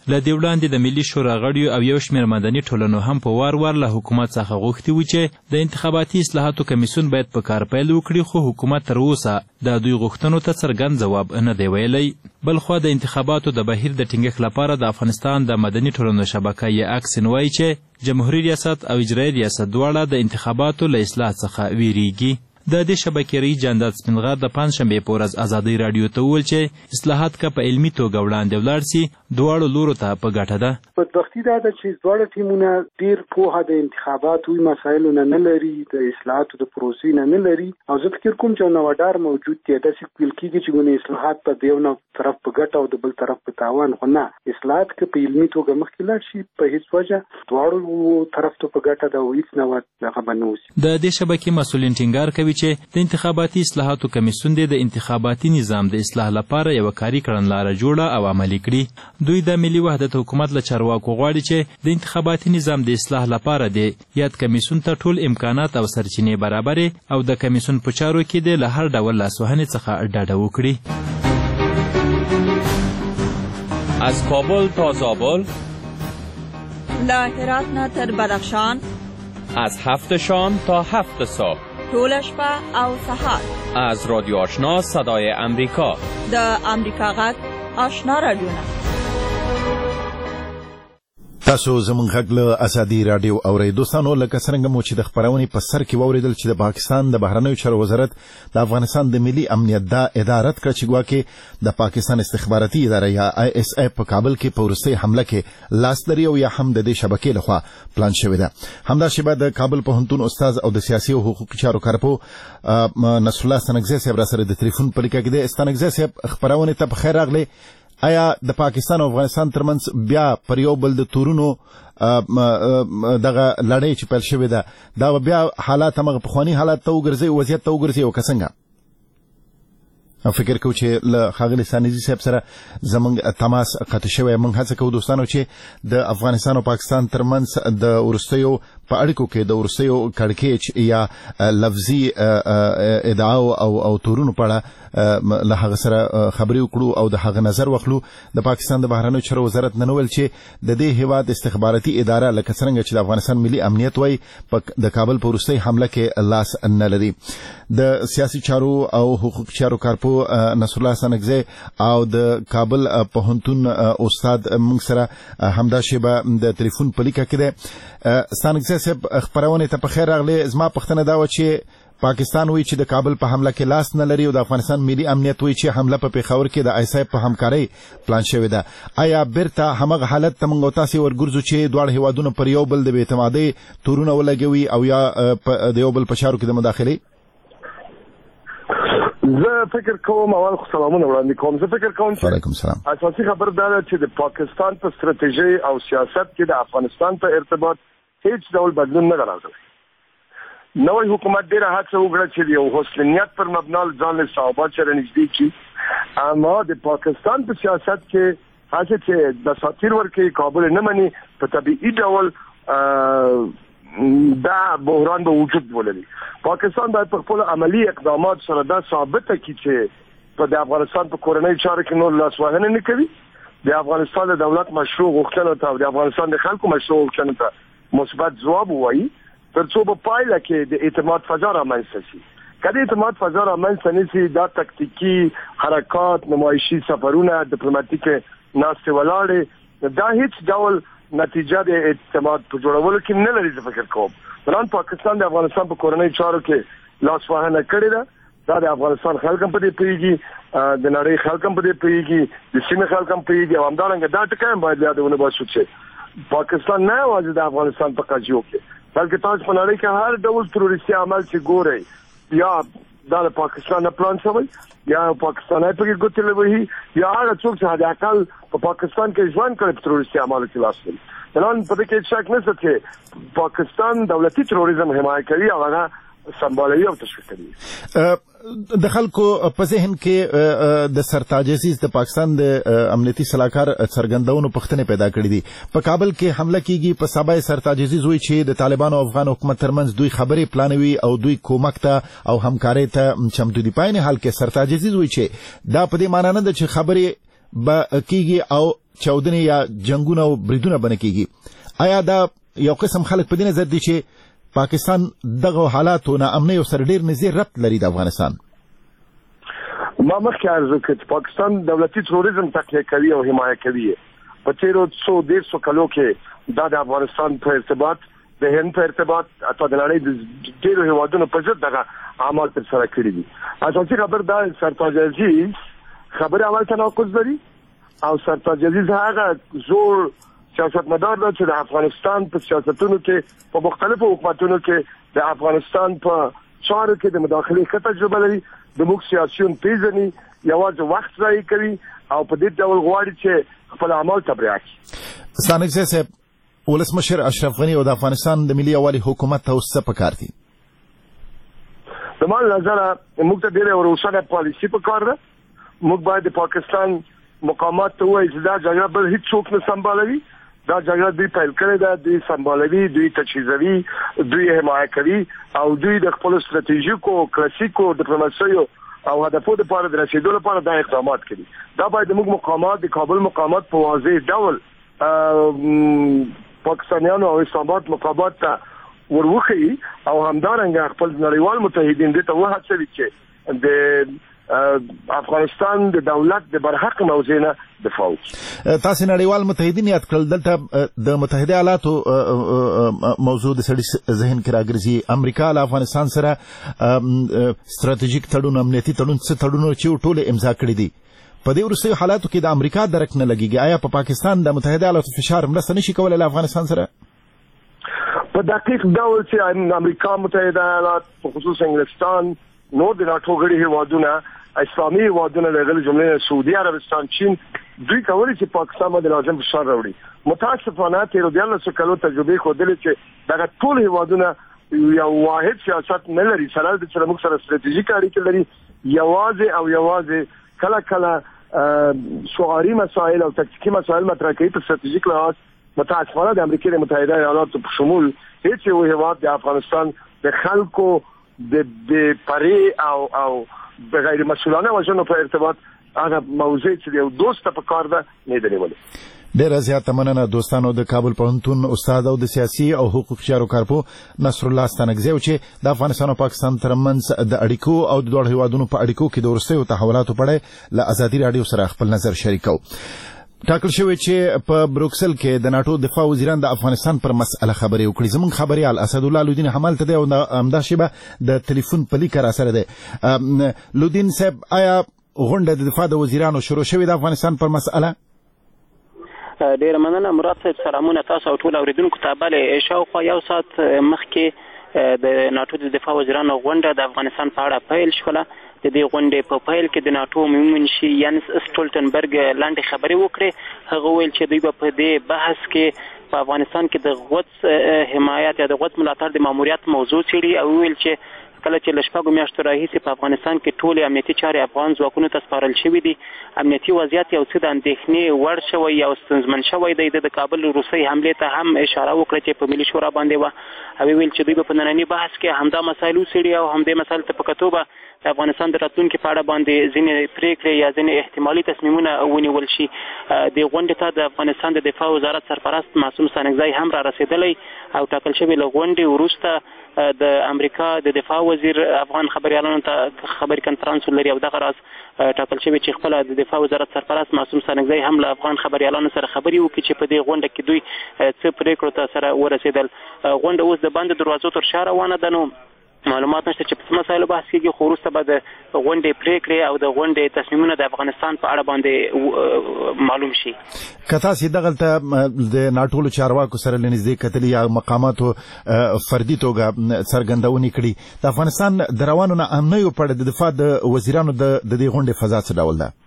له دې وړاندې د ملي شورا غړیو او یو شمېر مدني ټولنو هم په وار وار له حکومت څخه غوښتي وو چې د انتخاباتي اصلاحاتو کمیسیون باید په کار پیل وکړي، خو حکومت تر اوسه د دوی غوښتنو ته څرګند ځواب نه دی ویلی. بلخوا د انتخاباتو د بهیر د ټینګښت لپاره د افغانستان د مدني ټولنو شبکه یې اکسن وایي چې جمهوري ریاست او اجرایي ریاست دواړه د انتخاباتو له اصلاح څخه ویریږي. د دې شبکې رئیس جانداد سپینغر د پنجشنبې په ورځ ازادۍ راډیو ته وویل چې اصلاحات که په علمي توګه وړاندې ولاړ سي دواړو لورو ته په ګټه ده. بدبختي دا ده چې دواړه ټیمونه ډېر پوهه د انتخاباتو مسایلو نه نه لري، د اصلاحاتو د پروسې نه نه لري، او زه فکر کوم چې نوډار موجود دی. داسې ویل کېږي چې ګونې اصلاحات په د یو طرف په ګټه او د بل طرف په تاوان، خو نه، اصلاحات که په علمي توګه مخکې لاړ شي په هېڅ وجه دواړو طرف ته په ګټه ده او هېڅ نوع دغه به نه وسي. د دې شبکې مسؤلین ټینګار کوي چې د انتخاباتي اصلاحاتو کمیسیون د انتخاباتي نظام د اصلاح لپاره یو کاري کړنلاره جوړه او عملي کړي. دوی د ملي وحدت حکومت له چارواکو غواړي چې د انتخاباتي نظام د اصلاح لپاره د یاد کمیسیون ته ټول امکانات او سرچینې برابرې او د کمیسیون په چارو کې د له هر ډول لاسوهنې څخه ډډه وکړي. از کابل تا زابل، له هرات نه تر بدخشان، از هفت شام تا هفت صبح، طول شپه او سحر، از رادیو آشنا صدای امریکا، د امریکا غږ آشنا رادیو. تاسو زموږ غږ له ازادي راډیو اورئ. دوستانو، لکه څرنګه مو چې د خپرونې په سر کې واورېدل چې د پاکستان د بهرنیو چارو وزارت د افغانستان د ملي امنیت دا اداره کړه چې ګواکې د پاکستان استخباراتي اداره یا آی اس آی په کابل کې په وروستۍ حمله کې لاس لري او یا هم د دې شبکې لخوا پلان شوې ده. همدا شیبه د کابل پوهنتون استاد او د سیاسي او حقوقي چارو کارپو نصر الله ستانکزی صاحب را سره د تلیفون په لیکه کې دی. ستانکزی صاحب، خپرونې ته په خیر راغلی. آیا د پاکستان او افغانستان ترمنځ بیا پر یو بل د تورونو دغه لړۍ چې پیل شوې ده دا بیا حالات همغه پخواني حالات ته وګرځي، وضعیت ته وګرځي او که څنګه؟ فکر کوم چې له ښاغلي ستانکزي صاحب سره زموږ تماس قطع شوی. موږ هڅه کوو دوستانو چې د افغانستان او پاکستان ترمنځ د وروستیو په اړیکو کې د وروستیو کړکېچ یا لفظي ادعاو او او تورونو په اړه له هغه سره خبرې وکړو او د هغه نظر واخلو. د پاکستان د بهرنیو چارو وزارت نن وویل چې د دې هیواد استخباراتي اداره لکه څرنګه چې د افغانستان ملي امنیت وایي د کابل په وروستۍ حمله کې لاس نه لري. د سیاسي چارو او حقوقي چارو کارپو نصر الله ستانکزی او د کابل پوهنتون استاد موږ سره همدا شیبه د تلیفون په لیکه کې دی. ستانکزی صاحب، خپرونې ته په خیر راغلی. زما پوښتنه دا وه چې پاکستان وایي چې د کابل په حمله کې لاس نه لري او د افغانستان ملي امنیت وایي چې حمله په پیښور کې د آی اس آی په همکارۍ پلان شوې ده. آیا بیرته همغه حالت ته موږ او تاسې ورګرځو چې دواړه هیوادونه پر یو بل د بې اعتمادۍ تورونه ولګوي او یا د یو بل په چارو کې د مداخلې؟ زه فکر کوم اول خو سلامونه وړاندې کوم. زه فکر کوم چې اساسي خبر دا ده چې د پاکستان په ستراتیژي او سیاست کې د افغانستان په ارتباط هیڅ ډول بدلون نه راغلی. نوی حکومت ډېره هڅه وکړه چې د یو حسن نیت پر مبنا ځان له صحابات سره نږدې کړي، اما د پاکستان په سیاست کې هڅه چې د ساتیر ورکې کابل نه مني په طبیعي ډول دا بحران به وجود ولري. پاکستان باید په خپل عملی اقدامات سره دا ثابته کړي چې په د افغانستان په کورنۍ چارو کې نور لاسوهنه نه کوي، د افغانستان د دولت مشروع غوښتنو ته او د افغانستان د خلکو مشروع غوښتنو ته مثبت ځواب ووایي، تر څو په پایله کې د اعتماد فضا رامنځته شي. که د اعتماد فضا رامنځته نه شي، دا تکتیکي حرکات، نمایشي سفرونه، ډیپلوماټیکې ناستې ولاړې، دا هیڅ ډول نتیجه د اعتماد په جوړولو کې نه لري. زه فکر کوم بلان پاکستان د افغانستان په کورنۍ چارو کې لاسوهنه کړې ده. دا د افغانستان خلک هم په دې پوهېږي، د نړۍ خلک هم په دې پوهېږي، د سیمې خلک هم پوهېږي او همدارنګه دا ټکی هم باید یادونه باسو چې پاکستان نه یوازې د افغانستان په قضیو کې بلکې تاسو په نړۍ کې هر ډول تروریستي عمل چې ګورئ، یا دا د پاکستان نه پلان شوی یا پاکستان یې پکې ګوتې لوي یا هغه څوک چې حد اقل په پاکستان کې ژوند کوي په تروریستي عملو کې لاس لري. الان په دې کې شک نشته چې پاکستان دولتي تروریزم حمایت کوي او هغه سمبالوي او تشویق کوي. د خلکو په ذهن کې د سرتاج عزیز د پاکستان د امنیتي سلاکار څرګندونو پوښتنې پیدا کړې دي. په کابل کې حمله کیږي، په سبا سرتاج عزیز وایي چې د طالبانو او افغان حکومت ترمنځ دوی خبرې پلانوي او دوی کومک ته او همکارۍ ته چمتو دي. په عین حال کې سرتاج عزیز وایي چې دا په دې معنی نه ده چې خبرې به کیږي او چاودنې یا جنگونه او بریدونه بنه کیږي. آیا دا یو قسم خلک په دې نظر دي چې پاکستان دغه حالاتو نه امنیت سره ډیر نږدې ربط لري د افغانستان؟ ما مخکې عرض وکړ چې پاکستان دولتي تروریزم تقویه کوي او حمایه کوي. په تیرو څو دیرشو کلو کې دا د افغانستان په ارتباط د هند په ارتباط اته د نړۍ د ډیرو هیوادونو په ضد دغه اعمال ترسره کړي دي. اساسي خبر دا سرتاج عزیز خبره اول تناقض لري او سرتاج عزیز هغه زور سیاستمدار دی چې د افغانستان په سیاستونو کې په مختلفو حکومتونو کې د افغانستان په چارو کې د مداخلې ښه تجربه لري. د موږ سیاسيون پیژني یوازې وخت ضایع کوي او په دې ډول غواړي چې خپل اعمال تبرئه کړي. ستانکزی صاحب، ولسمشر اشرف غني او د افغانستان د ملي یووالي حکومت ته څه پکار دي؟ زما نظر موږ ته ډېره روښانه پالیسي پکار ده. موږ باید د پاکستان مقامات ته وایي چې دا جګړه بل هیڅ څوک نه سمبالوي. دا جګړه دوی پیل کړې ده، دوی سمبالوي، دوی تجهیزوي، دوی حمایه کوي او دوی د خپل ستراتیژیکو کلاسیکو ډیپلوماسیو او هدفو لپاره د رسیدو لپاره دا اقدامات کوي. دا باید موږ مقامات د کابل مقامات په واضح ډول پاکستانیانو او اسلام آباد مقامات ته وروخی او همدارنګه خپل نړیوال متحدین دې ته وهڅوي چې د افغانستان د دولت د برحق موضوع نه دفاع وکړي. تاسو نړیوال متحدین یاد کړل، دلته د متحده ایالاتو موضوع د سړي ذهن کې راګرځي. امریکا له افغانستان سره ستراتیژیک تړون، امنیتي تړون، څه تړونونه چې ټول امضا کړي دي. په دې وروستیو حالاتو کې د امریکا درک نه لګیږي. آیا په پاکستان د متحده ایالاتو فشار مرسته نشي کولای له افغانستان سره؟ په دقیق ډول چې امریکا، متحده ایالات، په خصوص انګلستان، نور د ناټو غړي هیوادونه، اسلامي هیوادونه لږ جمله سعودي عربستان، چین، دوی کولی چې پاکستان باندې لازم فشار راوړي. متاسفانه تیر دیارلسو کلو تجربه ښودلې چې دغه ټول هیوادونه یو واحد سیاست نه لري، سره د سره موږ سره ستراتیژیک اړیکې لري. یوازې او یوازې کله کله شعاري مسایل او تکتیکي مسایل مطرح کوي. په ستراتیژیک لحاظ متاسفانه د امریکا د متحده ایالاتو په شمول هیڅ یو هیواد د افغانستان د خلکو د د پرې او او د غیر مسؤلانه وژنو په ارتباط هغه موضوع چې یو دوست په کار ده نه دی نیولې. ډېره زیاته مننه دوستانو. د کابل پوهنتون استاد او د سیاسي او حقوق چارو کارپو نصر الله ستانکزی چې د افغانستان او پاکستان ترمنځ د اړیکو او د دوه هیوادونو په اړیکو کې د وروستیو تحولاتو په اړه له ازادي راډیو سره خپل نظر شریکو. ټاکل شوی چې په بروکسل کې د ناتو دفاع وزیران د افغانستان پر مسأله خبرې وکړي. زموږ خبريال اسدالله لودین همالته دی او همدا شیبه د ټلیفون په لیک را سره دی. لودین صاحب، آیا غونډه د دفاع د وزیرانو شروع شوې د افغانستان پر مسأله؟ ډیر مننه مراد صاحب. سلامونه تاسو او ټول اوریدونکو ته. بله، شاوخوا یو ساعت مخکې د ناتو د دفاع وزیرانو غونډه د افغانستان په اړه پیل شوله. د دې غونډې په پیل کې د ناتو عمومي منشي یانس سټولټنبرګ لاندې خبرې وکړې. هغه ویل چې دوی به په دې بحث کې په افغانستان کې د غوڅ حمایت یا د غوڅ ملاتړ د ماموریت موضوع څېړي او ویل چې کله چې له شپږو میاشتو راهیسې په افغانستان کې ټولې امنیتي چارې افغان ځواکونو ته سپارل شوي دي، امنیتي وضعیت یو څه د اندېښنې وړ شوی او ستونزمن شوی دی. د کابل روسۍ حملې ته هم اشاره وکړه چې په ملي شورا باندې وه. او ویل چې دوی به په ننني بحث کې همدا مسایل وڅېړي او همدې مسایلو ته په کتو به د افغانستان د راتلونکي په اړه باندې ځینې پریکړې یا ځینې احتمالي تصمیمونه ونیول شي. د غونډې ته د افغانستان د دفاع وزارت سرپرست معصوم ستانکزی هم را رسېدلی او ټاکل شوی له غونډې وروسته د امریکا د دفاع وزیر افغان خبريالانو ته خبري کنفرانس لري او دغه راز ټاکل شوی چې خپل د دفاع وزارت سرپرست معصوم ستانکزی هم له افغان خبريالانو سره خبري وکړي چې په دې غونډه کې دوی څه پریکړو ته سره ورسېدل. غونډه اوس د بند دروازو تر شا روانه ده. نو معلومات نشته چې په مسایلو بحث کېږي، خو وروسته به د غونډې پریکړې او د غونډې تصمیمونه د افغانستان په اړه باندې معلوم شي. که تاسې دغلته د ناټولو چارواکو سره له نږدې کتلي یا مقاماتو فردي توګه څرګندونې کړي، د افغانستان د روانو ناامنیو په اړه د دفاع د وزیرانو د دې غونډې فضا څه ډول ده؟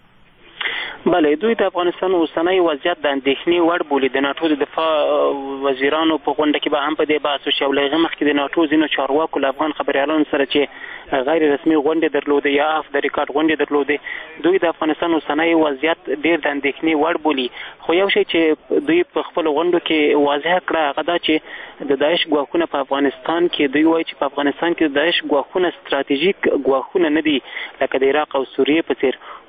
بله، دوی د افغانستان اوسنی وضعیت د اندېښنې وړ بولي. د ناټو د دفاع وزیرانو په غونډه کې به هم په دې بحث وشي او له هغې مخکې د ناټو ځینو چارواکو له افغان خبریالانو سره چې غیر رسمي غونډې درلودې یا اف د ریکارډ غونډې درلودې، دوی د افغانستان اوسنی وضعیت ډېر د اندېښنې وړ بولي. خو یو شی چې دوی په خپلو غونډو کې واضح کړه هغه دا چې د داعش ګواښونه په افغانستان کې، دوی وایي چې په افغانستان کې د داعش ګواښونه ستراتیژیک ګواښونه نه دي لکه د عراق او سوریې په څېر،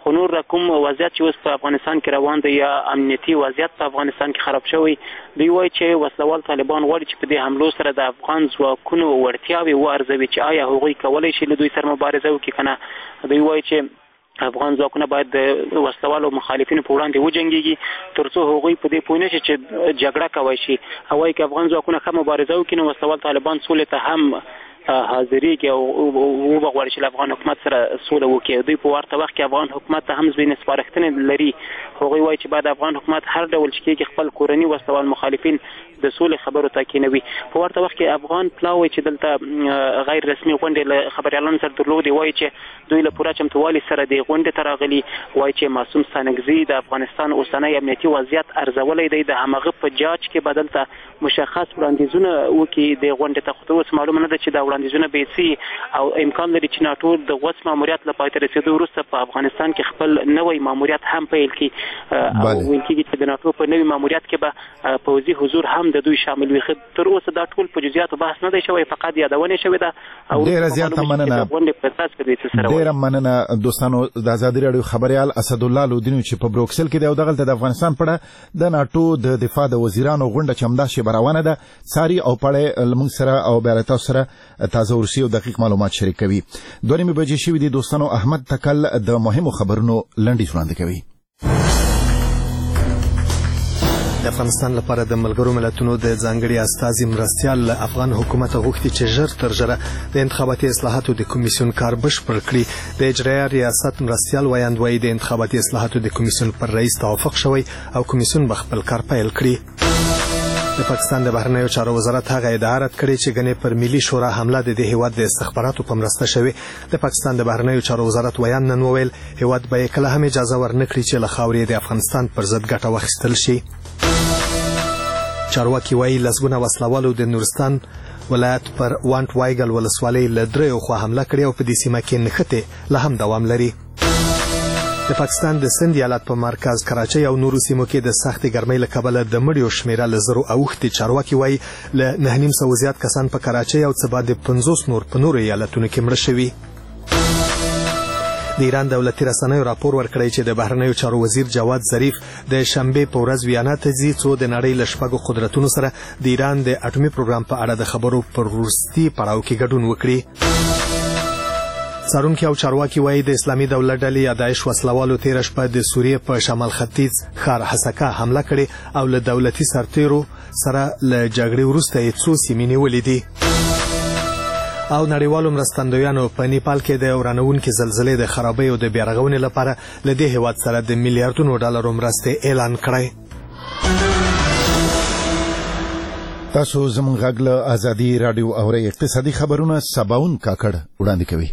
خو نور کوم وضعیت چې اوس په افغانستان کې روان دی یا امنیتي وضعیت په افغانستان کې خراب شوی دوی وایي چې وسلوال طالبان غواړي چې په دې حملو سره د افغان ځواکونو وړتیاوې وارزوي چې آیا هغوی کولی شي له دوی سره مبارزه وکړي که نه. دوی وایي چې افغان ځواکونه باید د وسلوالو مخالفینو په وړاندې وجنګېږي تر څو هغوی په دې پوه نه شي چې جګړه کولی شي. او وایي که افغان ځواکونه ښه مبارزه وکړي نو وسلوال طالبان سولې ته هم حاضرېږي او وبغواړي چې له افغان حکومت سره سوله وکړي. دوی په ورته وخت کې افغان حکومت ته هم ځینې سپارښتنې لري. هغوی وایي چې باید افغان حکومت هر ډول چې کېږي خپل کورني وسلوال مخالفین د سولې خبرو ته کېنوي. په ورته وخت کې افغان پلاو وایي چې دلته غیر رسمي غونډې له خبریالانو سره درلودې. وایي چې دوی له پوره چمتووالي سره دې غونډې ته راغلي. وایي چې معصوم ستانکزي د افغانستان اوسنی امنیتي وضعیت ارزولی دی. د همغه په جاج کې به دلته مشخص وړاندیزونه وکړي دې غونډې ته. خو اوس معلومه نه ده چې دا وړاندیزونه به سي او امکان لري چې ناټو د غوڅ ماموریت له پای ته رسېدو وروسته په افغانستان کې خپل نوی ماموریت هم پیل کړي. او ویل کېږي چې د ناټو په نوي ماموریت کې به پوځي حضور هم د دوی شامل وي. تر اوسه دا ټول په جزئیاتو بحث نه دی شوی، فقط یادونه شوې ده. او ډېره زیاته مننه ډېره مننه دوستانو. د ازادي راډیو خبریال اسدالله لودینو چې په بروکسل کې دی او دغلته د افغانستان په اړه د ناټو د دفاع د وزیرانو غونډه چې همدا شی روانه ده ساري او پړې لمونږ سره او بیا تاسو سره تازه ورسي او دقیق معلومات شریک کوي. دوه نیمې بجې شوي دي دوستانو. احمد تکل د مهمو خبرونو لنډیز وړاندې کوي. د افغانستان لپاره د ملګرو ملتونو د ځانګړي استازي مرستیال افغان حکومت غوښتي چې ژر تر ژره د انتخاباتي اصلاحاتو د کمیسیون کار بشپړ کړي. د اجرایه ریاست مرستیال وایاند وایي د انتخاباتي اصلاحاتو د کمیسیون پر رئیس توافق شوی او کمیسیون به خپل کار پیل کړي. د پاکستان د بهرنیو چارو وزارت هغه ادعا رد کړې چې ګنې پر ملي شورا حمله د دې هیواد د استخباراتو په مرسته شوې. د پاکستان د بهرنیو چارو وزارت ویان نن وویل هیواد به کله هم اجازه ورنکړي چې له خاورې د افغانستان پر ضد ګټه واخیستل شي. چارواکي وایي لسګونه وسلوالو د نورستان ولایت پر وانټ وایګل ولسوالۍ له دریو خوا حمله کړې او په دې سیمه کې نښتې لا هم دوام لري. د پاکستان د سند ایالت په مرکز کراچۍ او نورو سیمو کې د سختې ګرمۍ له کبله د مړیو شمیره له زرو اوښتې. چارواکي وایي له نهه نیم سوه زیات کسان په کراچۍ او څه بعد پنځوس نور په نورو ایالتونو کې مړه شوي. د ایران دولتي رسنیو راپور ورکړی چې د بهرنیو چارو وزیر جواد ظریف د شنبې په ورځ ویانا ته ځي څو د نړۍ له شپږو قدرتونو سره د ایران د اټومي پروګرام په اړه د خبرو پر وروستي پړاو کې ګډون وکړي. څارونکي او چارواکي وایي د اسلامي دولت ډلې یا داعش وسلوالو تېره شپه د سوریې په شمال ختیځ ښار حسکه حمله کړې او له دولتي سرتیرو سره له جګړې وروسته یې څو سیمې نیولې دي. او نړیوالو مرستندویانو په نیپال کې د ورانوونکې زلزلې د خرابۍ او د بیارغونې لپاره له دې هیواد سره د میلیارډونو ډالرو مرستې اعلان کړی. تاسو زموږ غږ له ازادي راډیو اورئ. اقتصادي خبرونه سباون کاکړ وړاندې کوي.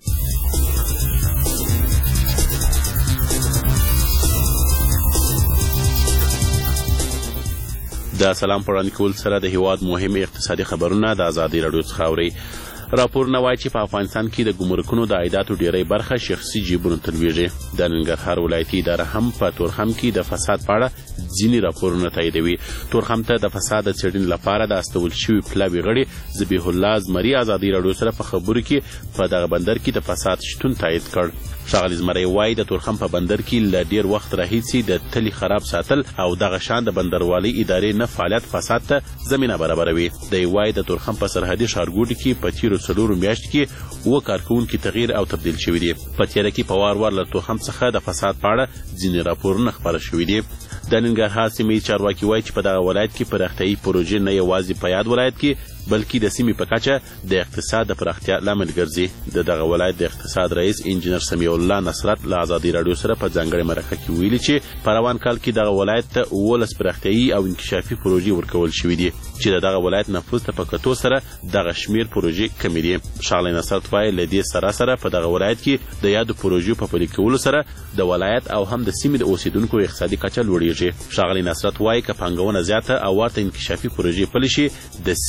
د سلام پران کول سره د هیواد مهم اقتصادي خبرونه د ازادي راډیو څخه اورئ. راپورونه وایي چې په افغانستان کې د ګمرکونو د عایداتو ډیری برخه شخصي جیبونو ته لویږي. د ننګرهار ولایتي اداره هم په تورخم کې د فساد په اړه ځینې راپورونه تاییدوي. تورخم ته د فساد د څېړنې لپاره د استول شوي پلاوي غړي ذبیح الله زمري ازادي راډیو سره په خبرو کې په دغه بندر کې د فساد شتون تایید کړ. ښاغلي زمری وایي د تورخم په بندر کې له ډیر وخت راهیسې د تلې خراب ساتل او دغه شان د بندروالۍ ادارې نه فعالیت فساد ته زمینه برابروي. دی وایي د تورخم په سرحدي ښارګوټي کې په تیرو څلورو میاشتو کې اووه کارکوونکي تغییر او تبدیل شوي دي. په تیره کې په وار وار له تورخم څخه د فساد په اړه ځینې راپورونه خپاره شوي دي. د ننګرهار سیمې چارواکي وایي چې په دغه ولایت کې پراختیایي پروژې نه یوازې په یاد ولایت کې بلکې د سیمې په کچه د اقتصاد د پراختیا لامل ګرځي. د دغه ولایت د اقتصاد رئیس انجینر سمیع الله نصرت له ازادي راډیو سره په ځانګړې مرکه کې ویلي چې په روان کال کې دغه ولایت ته اوولس پراختیایي او انکشافي پروژې ورکول شوي دي چې د دغه ولایت نفوذ ته په کتو سره دغه شمیر پروژې کمې دي. ښاغلی نصرت وایي له دې سره سره په دغه ولایت کې د یادو پروژو په پلي کولو سره د ولایت او هم د سیمې د اوسیدونکو اقتصادي کچه لوړیږي. ښاغلی نصرت وایي که پانګونه زیاته او ورته انکشافي پروژې پلي شي د سیمې ډېر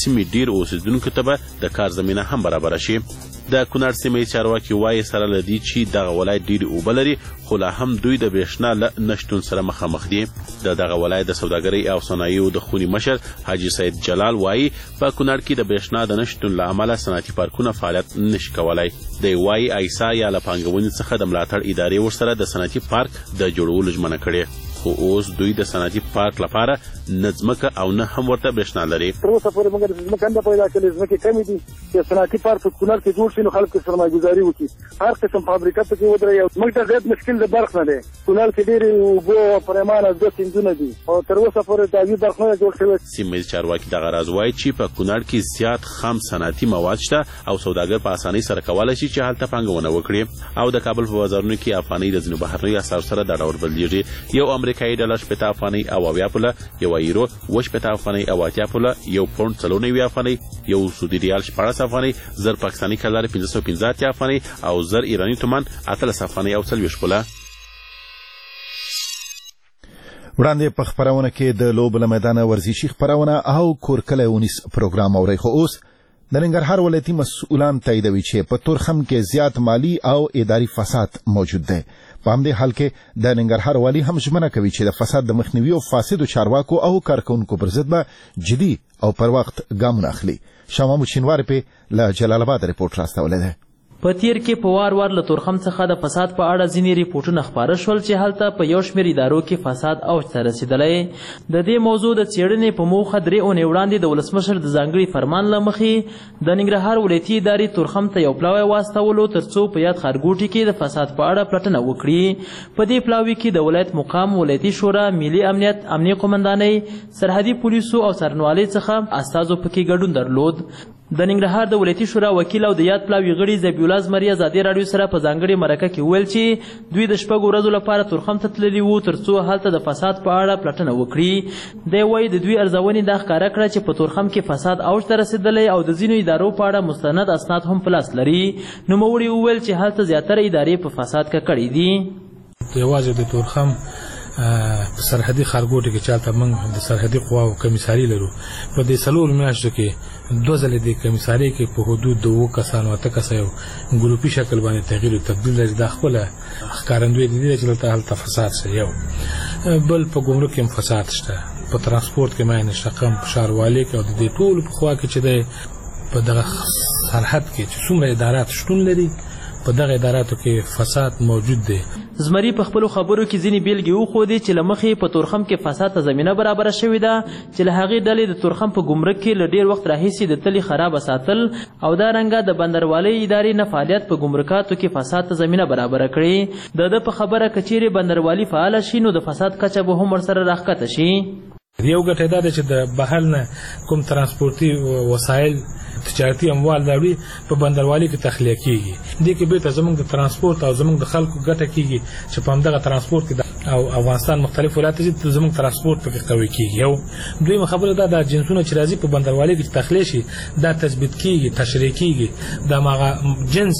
ډیر اوسیدونکو ته به د کار زمینه هم برابره شي. د کونړ سیمې چارواکي وایي سره له دې چې دغه ولایت ډېرې اوبه لري خو لا هم دوی د برېښنا له نشتون سره مخامخ دي. د دغه ولایت د سوداګرۍ او صنایعو د خوني مشر حاجي سید جلال وایي په کونړ کې د برېښنا د نشتون له امله صنعتي پارکونه فعالیت نشي کولی. دی وایي ایسا یا له پانګونې څخه د ملاتړ ادارې ورسره د صنعتي پارک د جوړولو ژمنه کړې خو اوس دوی د صنعتي پارک لپاره نه ځمکه او نه هم ورته برېښنا لري. تر اوسه پورې موږ د ځمکې نه پیدا کړې، ځمکې کمې دي چې صنعتي پارک په کونړ کې جوړ شي نو خلک پرې سرمایه‌ګذاري وکړي، هر قسم فابریکه پکې ودرېږي. موږ ته زیات مشکل د برق نه دی. کونړ کې ډېرې اوبه او پرېمانه دوه سیندونه دي او تر اوسه پورې د دې برق نه جوړ شوی. سیمه ییز چارواکي دغه راز وایي چې په کونړ کې زیات خام صنعتي مواد شته او سوداګر په اسانۍ سره کولی شي چې هلته پانګونه وکړي. او د کابل په بازارونو کې افغانۍ د ځینو بهرنیو اسعارو سره دا ډول بدلېږي. یو امریکایي ډالر شپېته افغانۍ او اویا پوله، یو یورو اوه شپېته افغانۍ او اتیا پوله، یو پونډ څلور نوي افغانۍ، یو سعودي ریال شپاړس افغانۍ، زر پاکستاني کلدارې پنځه سوه پنځه اتیا افغانۍ او زر ایراني تومان اتلس افغانۍ او څلوېښت پوله. وړاندې په خپرونه کې د لوبو له میدانه ورزشي خپرونه او کورکلی اونیس پروګرام اورئ. خو اوس د ننګرهار ولایتي مسؤلان تاییدوي چې په تورخم کې زیات مالی او اداري فساد موجود دی. په همدې حال کې د ننګرهار والي هم ژمنه کوي چې د فساد د مخنیوي او فاسدو چارواکو او کارکوونکو پر ضد به جدي او پر وخت ګامونه اخلي. شاه محمود شینواری په له جلال آباد ریپورټ راستولی دی. په تیر کې په وار وار له تورخم څخه د فساد په اړه ځینې ریپورټونه خپاره شول چې هلته په یو شمېر ادارو کې فساد اوج ته رسېدلی. د دې موضوع د څېړنې په موخه درې اونۍ وړاندې د ولسمشر د ځانګړي فرمان له مخې د ننګرهار ولایتي ادارې تورخم ته یو پلاوی واستولو تر څو په یاد ښارګوټي کې د فساد په اړه پلټنه وکړي. په دې پلاوي کې د ولایت مقام، ولایتي شورا، ملي امنیت، امنیه قومندانۍ، سرحدي پولیسو او څارنوالۍ څخه استازو پکې ګډون درلود. د ننګرهار د ولایتي شورا وکیل او د یاد پلاوي غړي ذبیح الله زمري ازادي راډیو سره په ځانګړې مرکه کې وویل چې دوی د شپږو ورځو لپاره تورخم ته تللي وو تر څو هلته د فساد په اړه پلټنه وکړي. دی وایي د دوی ارزونې دا ښکاره کړه چې په تورخم کې فساد اوج ته رسېدلی او د ځینو ادارو په اړه مستند اسناد هم په لاس لري. نوموړي وویل چې هلته زیاتره ادارې په فساد ککړې دي. یوازې د تورخم په سرحدي ښارګوټي کې چالته موږ د سرحدي قواو کمیساري لرو. په دې څلورو میاشتو کې دوه ځلې د کمیساري کې په حدود د اووه کسانو اته کسه یو ګروپي شکل باندې تغییر او تبدیل لري. دا خپله ښکارندوی دي چې دلته هلته فساد شته. یو بل په ګمرک کې هم فساد شته، په ترانسپورټ کې معین شقم په ښاروالۍ کې او د دې ټولو په خوا کې چې دی په دغه سرحد کې چې څومره ادارات شتون لري په دغه اداراتو کې فساد موجود دی. زمري په خپلو خبرو کې ځینې بیلګې وښودې چې له مخې په تورخم کې فساد ته زمینه برابره شوې ده چې له هغې ډلې د تورخم په ګمرک کې له ډېر وخت راهیسې د تلې خرابه ساتل او دارنګه د بندروالۍ ادارې نه فعالیت په ګمرکاتو کې فساد ته زمینه برابره کړې. د ده په خبره که چیرې بندروالي فعاله شي نو د فساد کچه به هم ورسره راښکته شي. یو ګټه دا ده چې د بهر نه کوم ترانسپورتي وسایل تجارتي اموال راوړي په بندروالۍ کې تخلیه کیږي. دې کې بیرته زموږ د ترانسپورت او زموږ د خلکو ګټه کیږي چې په همدغه ترانسپورت کې او افغانستان مختلف ولایت چې زموږ ترانسپورت پکې قوي کیږي. یو دویمه خبره دا د جنسونو چې راځي په بندروالۍ کې تخلیه شي دا تثبیت کیږي، تشریح کیږي. دا ماغه جنس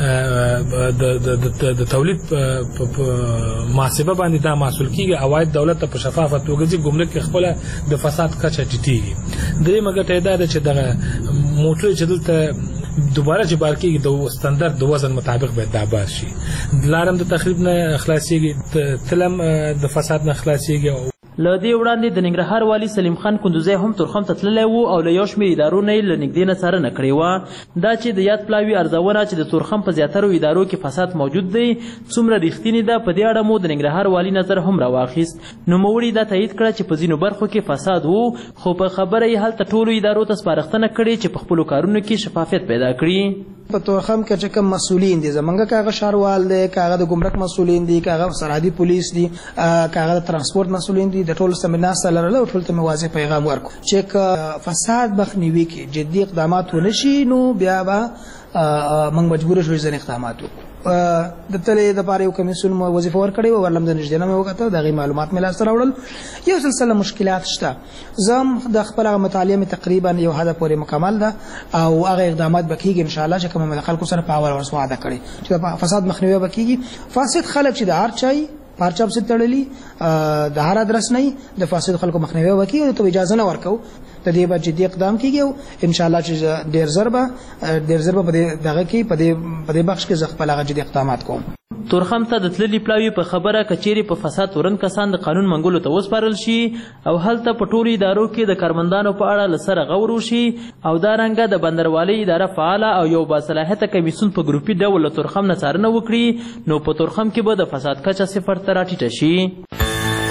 د د تولید په محاسبه باندې دا محصول کیږي. عواید دولت ته په شفافه توګه ځي. ګمرک کې خپل د فساد کچه ټیټیږي. دریمه ګټه دا ده چې دغه موټر چې دلته دوباره چې بار کېږي د ستاندرد د وزن مطابق باید دا بار شي. لارم د تخریب نه خلاصېږي، تلم د فساد نه خلاصېږي. له دې وړاندې د ننګرهار والي سلیم خان کندوزی هم تورخم ته تللی و او له یو شمېر ادارو نه یې له نږدې نه څارنه کړې وه. دا چې د یاد پلاوي ارزونه چې د تورخم په زیاترو ادارو کې فساد موجود دی څومره رښتینې ده په دې اړه مو د ننګرهار والي نظر هم راواخیست. نوموړي دا تایید کړه چې په ځینو برخو کې فساد و خو په خبره یې هلته ټولو ادارو ته سپارښتنه کړې چې په خپلو کارونو کې شفافیت پیدا کړي. په تورخم کې چې کوم مسؤلین دي زمونږ کاغه شاروال دي، کاغه د ګمرک مسؤلین دي، کاغه سرحدي پولیس دي، کاغه د ترانسپورت مسؤلین دي، د ټول سمینار سره لرله ټول ته واضح پیغام ورکو چې فساد مخنیوي کې جدي اقدامات ونشي نو بیا به موږ مجبور شو ځین اقدامات وکړو. د تلې د پاره یو کمیسیون مو وظیفه ورکړې و ورلم د نږدې نه مې وکړه د غي معلومات مې لاس راوړل. یو سلسله مشکلات شته. زم د خپل مطالعه مې تقریبا یو حد پورې مکمل ده او هغه اقدامات بکیږي ان شاء الله چې کوم خلکو سره پاور ورس وعده کړي چې فساد مخنیوي بکیږي. فاسد خلک چې د هر چای پارچاپ سره تړلي د هر ادرس نه د فاسد خلکو مخنیوي وکړي او ته اجازه نه ورکو د دې به جدي اقدام کیږي او ان شاء الله چې ډیر ضربه ډیر ضربه په دغه کې په دې په دې بخش کې زغ په لغه جدي اقدامات کوم. تورخم ته د تللي پلاوي په خبره کچېرې په فساد تورن کسان د قانون منګولو ته وسپارل شي او هلته په ټولو ادارو کې د کارمندانو په اړه له سره غور وشي او دا رنګه د بندروالۍ اداره فعاله او یو باصلاحیته کمیسیون په ګروپي ډول له تورخم نه څارنه وکړي نو په تورخم کې به د فساد کچه صفر ته راټیټه شي.